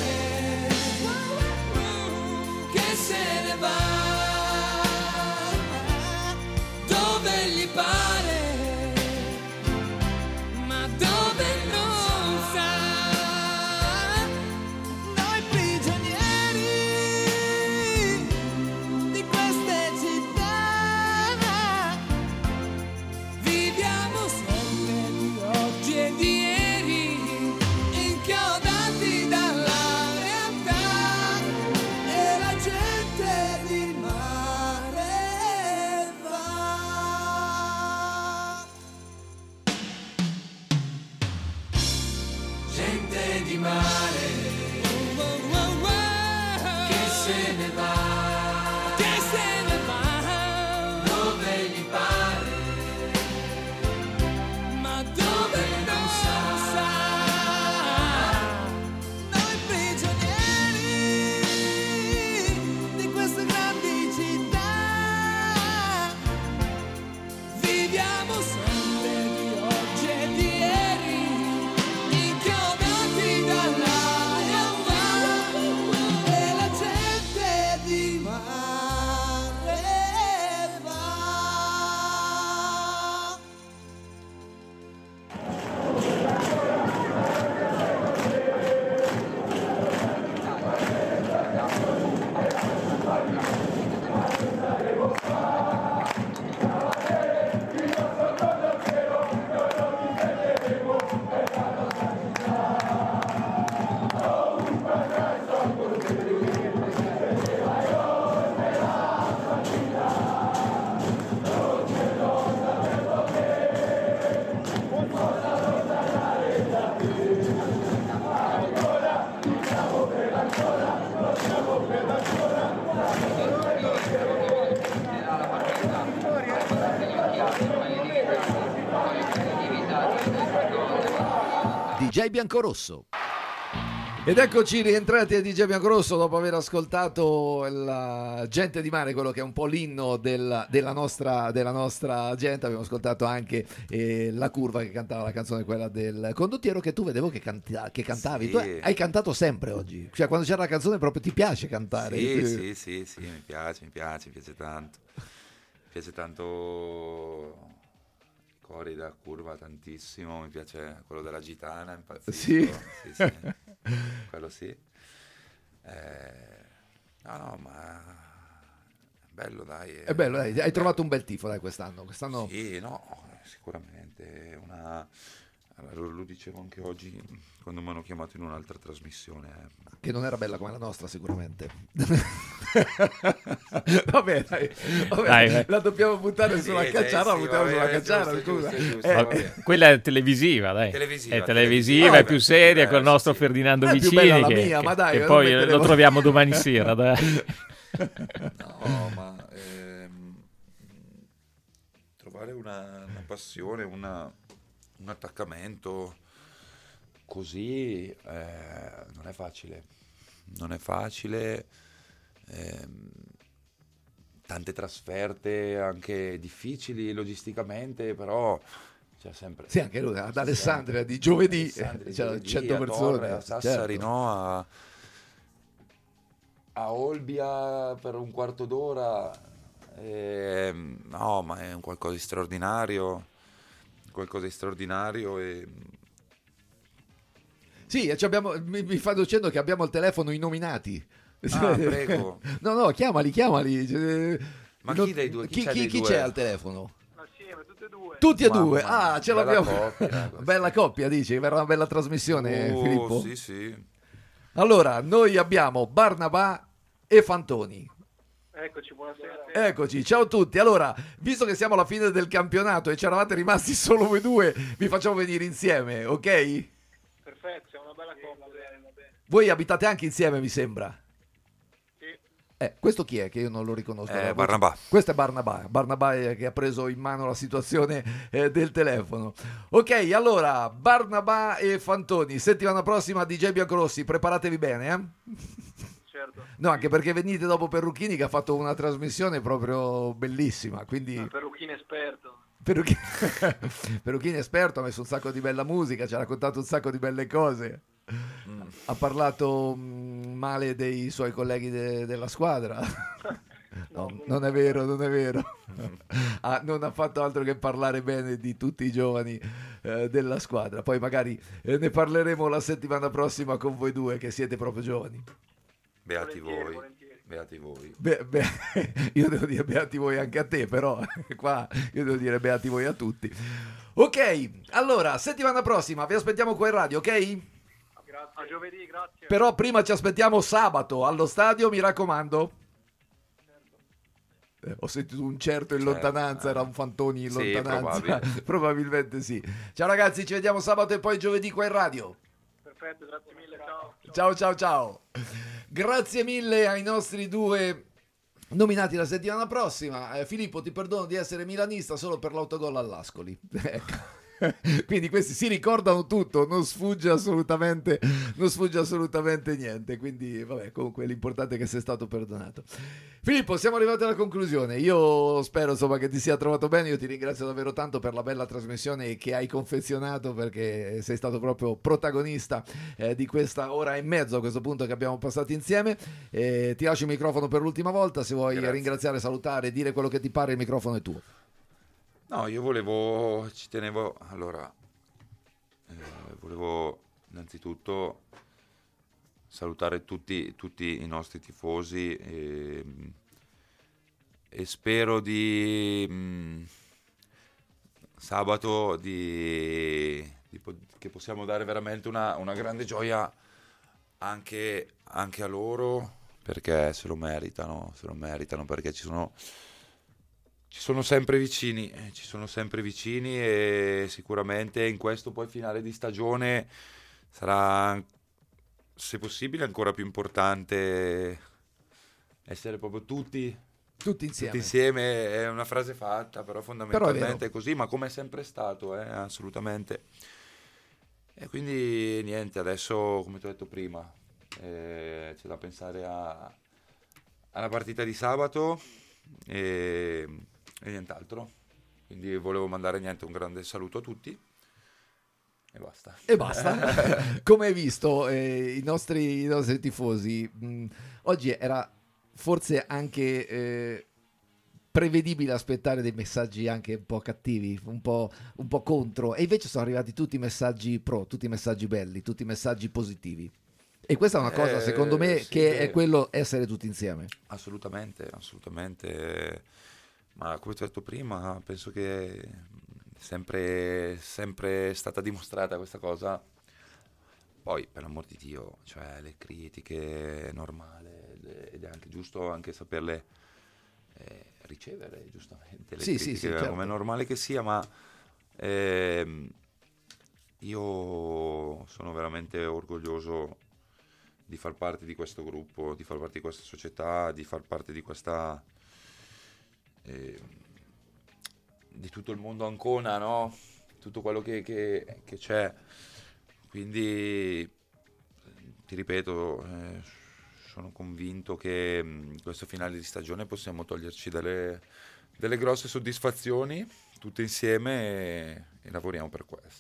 che se ne va dove gli pare, ma dove non sa. Noi prigionieri di queste città viviamo sempre di oggi e di ieri, inchiodati dalla realtà, e la gente di mare va. Gente di mare che se ne va, che se ne va dove gli pare, ma dove non sa. Noi prigionieri di queste grandi città viviamo sempre di oggi e di ieri, inchiodati dalla realtà, e la gente di mare va. D J Biancorosso. Ed eccoci rientrati a D J Biancorosso dopo aver ascoltato la Gente di Mare, quello che è un po' l'inno del, della, nostra, della nostra gente. Abbiamo ascoltato anche eh, La Curva, che cantava la canzone quella del condottiero, che tu vedevo che, canta, che cantavi. Sì. Tu hai cantato sempre oggi, cioè quando c'era la canzone proprio ti piace cantare. Sì, sì, sì, sì, mi piace, mi piace, mi piace tanto. Mi piace tanto cori da Curva, tantissimo. Mi piace quello della Gitana, impazzisco. Sì, sì, sì. Quello sì. Eh, no, no, ma è bello, dai. È bello, dai. Hai trovato un bel tifo, dai, quest'anno. quest'anno... Sì, no, sicuramente. Una... Allora, lo dicevo anche oggi quando mi hanno chiamato in un'altra trasmissione. Che non era bella come la nostra, sicuramente. Vabbè, dai, vabbè, Dai, la dobbiamo buttare Sì, sulla sì, cacciara, la sì, buttiamo vabbè, sulla giusto, cacciara, giusto, scusa. giusto, Eh, vabbè. Quella è televisiva, dai. Televisiva, è televisiva, televisiva. è più seria, Eh, col nostro sì. Ferdinando È più Vicini, bella la che, mia, che- ma dai, che non poi metterevo- lo troviamo domani sera. Dai. No, ma ehm, trovare una, una passione, una- un attaccamento così eh, non è facile. Non è facile. ehm, tante trasferte anche difficili logisticamente, però c'è sempre. Sì, anche lui, ad Alessandria di giovedì, Alessandria di c'erano giovedì, cento a persone. Torre, a Sassari, certo. no? A, a Olbia per un quarto d'ora. Ehm, no, ma è un qualcosa di straordinario. qualcosa di straordinario e... Sì, ci abbiamo, mi, mi fanno dicendo che abbiamo il telefono i nominati. Ah, prego. No, no, chiamali, chiamali. Ma Non- chi dei due? Chi, Chi, c'è chi- dei chi due? c'è al telefono? Assieme, tutte e due. Tutti e Mamma due. mia, Ah, ce bella l'abbiamo. coppia, questa. Bella coppia, dici? Verrà una bella trasmissione, Oh, Filippo. sì, sì. Allora, noi abbiamo Barnabà e Fantoni. Eccoci, buonasera. Eccoci, ciao a tutti. Allora, visto che siamo alla fine del campionato e c'eravate rimasti solo voi due, vi facciamo venire insieme, ok? Perfetto, siamo una bella coppia. Voi abitate anche insieme, mi sembra. Sì. Eh, questo chi è? Che io non lo riconosco. Eh, La voce. Barnabà. Questo è Barnabà. Barnabà è- che ha preso in mano la situazione eh, del telefono. Ok, allora, Barnabà e Fantoni. Settimana prossima D J Biancorossi, preparatevi bene, eh? Certo. No, anche perché venite dopo Perrucchini che ha fatto una trasmissione proprio bellissima, quindi... Un perrucchino esperto. Perrucchini... Perrucchini esperto, ha messo un sacco di bella musica, ci ha raccontato un sacco di belle cose. Mm. Ha parlato mh, male dei suoi colleghi de- della squadra. No, non è vero, non è vero. Ah, non ha fatto altro che parlare bene di tutti i giovani eh, della squadra. Poi magari eh, ne parleremo la settimana prossima con voi due che siete proprio giovani. Beati Volentieri, voi. volentieri. Beati voi. Beh, beh, io devo dire beati voi anche a te, però qua io devo dire beati voi a tutti. Ok, allora, settimana prossima vi aspettiamo qua in radio, ok? Grazie. A giovedì, grazie. Però prima ci aspettiamo sabato allo stadio, mi raccomando. Eh, ho sentito un certo in Certo, lontananza, eh. era un Fantoni in Sì, lontananza. probabile. Probabilmente sì. Ciao ragazzi, ci vediamo sabato e poi giovedì qua in radio. Perfetto, grazie mille, ciao. Ciao ciao ciao. Grazie mille ai nostri due nominati la settimana prossima. Eh, Filippo, ti perdono di essere milanista solo per l'autogol all'Ascoli. Ecco. Quindi questi si ricordano tutto, non sfugge assolutamente, non sfugge assolutamente niente. Quindi, vabbè, comunque l'importante è che sei stato perdonato. Filippo, siamo arrivati alla conclusione. Io spero insomma che ti sia trovato bene. Io ti ringrazio davvero tanto per la bella trasmissione che hai confezionato, perché sei stato proprio protagonista eh, di questa ora e mezzo a questo punto che abbiamo passato insieme. Eh, ti lascio il microfono per l'ultima volta. Se vuoi Grazie. ringraziare, salutare, dire quello che ti pare, il microfono è tuo. No, io volevo, ci tenevo, allora, eh, volevo innanzitutto salutare tutti, tutti i nostri tifosi e, e spero di mh, sabato di, di po- che possiamo dare veramente una, una grande gioia anche, anche a loro, perché se lo meritano, se lo meritano, perché ci sono... Ci sono sempre vicini, eh, ci sono sempre vicini e sicuramente in questo poi finale di stagione sarà, se possibile, ancora più importante essere proprio tutti, Tutti insieme. tutti insieme. È una frase fatta, però fondamentalmente vero. è così, ma come è sempre stato, eh, assolutamente. E quindi niente, adesso come ti ho detto prima, eh, c'è da pensare a, alla partita di sabato e... e nient'altro, quindi volevo mandare niente un grande saluto a tutti e basta E basta. Come hai visto eh, i, nostri, i nostri tifosi mh, oggi era forse anche eh, prevedibile aspettare dei messaggi anche un po' cattivi, un po', un po' contro, e invece sono arrivati tutti i messaggi pro, tutti i messaggi belli, tutti i messaggi positivi, e questa è una cosa Eh, secondo me sì, che che- è quello essere tutti insieme. assolutamente, assolutamente, ma come ti ho detto prima, penso che è sempre, sempre stata dimostrata questa cosa. Poi, per l'amor di Dio, cioè le critiche è normale le- ed è anche giusto anche saperle eh, ricevere, giustamente, le Sì, sì, critiche, sì, certo. come è normale che sia, ma ehm, io sono veramente orgoglioso di far parte di questo gruppo, di far parte di questa società, di far parte di questa eh, di tutto il mondo Ancona, no? Tutto quello che, che- che c'è. Quindi ti ripeto, eh, sono convinto che mh, questo finale di stagione possiamo toglierci delle, delle grosse soddisfazioni tutte insieme e, e lavoriamo per questo.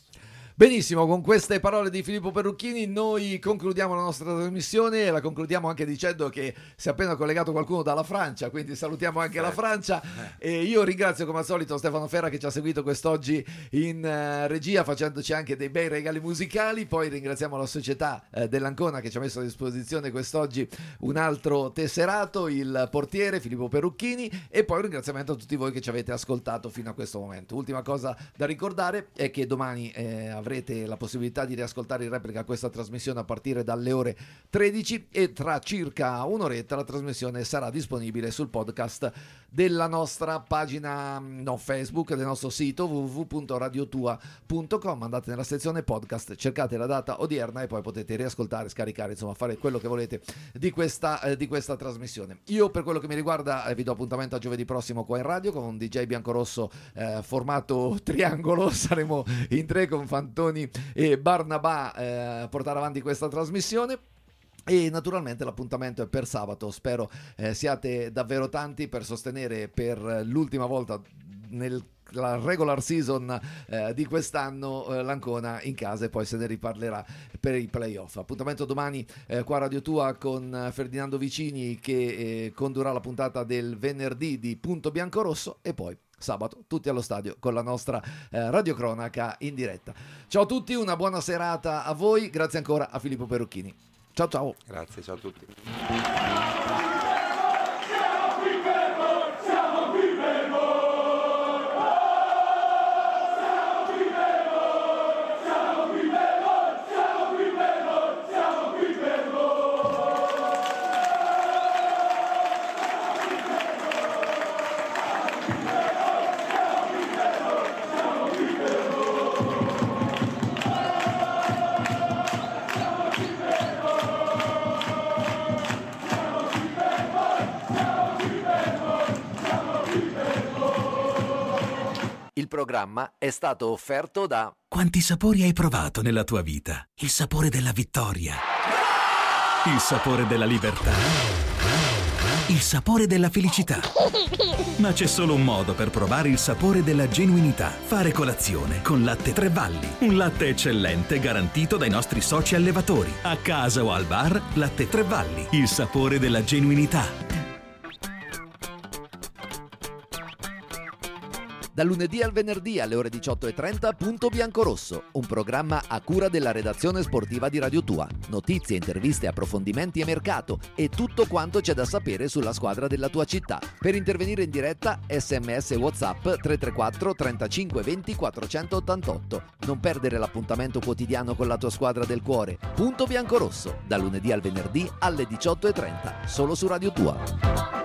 Benissimo, con queste parole di Filippo Perrucchini noi concludiamo la nostra trasmissione e la concludiamo anche dicendo che si è appena collegato qualcuno dalla Francia, quindi salutiamo anche eh. la Francia e io ringrazio come al solito Stefano Ferra che ci ha seguito quest'oggi in uh, regia facendoci anche dei bei regali musicali, poi ringraziamo la società uh, dell'Ancona che ci ha messo a disposizione quest'oggi un altro tesserato, il portiere Filippo Perrucchini, e poi un ringraziamento a tutti voi che ci avete ascoltato fino a questo momento. Ultima cosa da ricordare è che domani eh, avremo avrete la possibilità di riascoltare in replica questa trasmissione a partire dalle ore tredici e tra circa un'oretta la trasmissione sarà disponibile sul podcast della nostra pagina no, Facebook, del nostro sito w w w punto radiotua punto com. Andate nella sezione podcast, cercate la data odierna e poi potete riascoltare, scaricare, insomma fare quello che volete di questa, eh, di questa trasmissione. Io per quello che mi riguarda eh, vi do appuntamento a giovedì prossimo qua in radio con un D J biancorosso eh, formato triangolo, saremo in tre con Fantoni e Barnabà eh, a portare avanti questa trasmissione. E naturalmente l'appuntamento è per sabato, spero eh, siate davvero tanti per sostenere per l'ultima volta nel la regular season eh, di quest'anno eh, l'Ancona in casa e poi se ne riparlerà per i playoff. Appuntamento domani eh, qua a Radio Tua con eh, Ferdinando Vicini che eh, condurrà la puntata del venerdì di Punto Biancorosso e poi sabato tutti allo stadio con la nostra eh, radiocronaca in diretta. Ciao a tutti, una buona serata a voi, grazie ancora a Filippo Perrucchini. Ciao ciao. Grazie, ciao a tutti. Il programma è stato offerto da... Quanti sapori hai provato nella tua vita? Il sapore della vittoria, il sapore della libertà, il sapore della felicità. Ma c'è solo un modo per provare il sapore della genuinità. Fare colazione con Latte Tre Valli. Un latte eccellente garantito dai nostri soci allevatori. A casa o al bar, Latte Tre Valli. Il sapore della genuinità. Dal lunedì al venerdì alle ore diciotto e trenta Punto Biancorosso, un programma a cura della redazione sportiva di Radio Tua. Notizie, interviste, approfondimenti e mercato e tutto quanto c'è da sapere sulla squadra della tua città. Per intervenire in diretta sms e WhatsApp tre tre quattro trentacinque venti quattrocentottantotto. Non perdere l'appuntamento quotidiano con la tua squadra del cuore. Punto Biancorosso, dal lunedì al venerdì alle diciotto e trenta, solo su Radio Tua.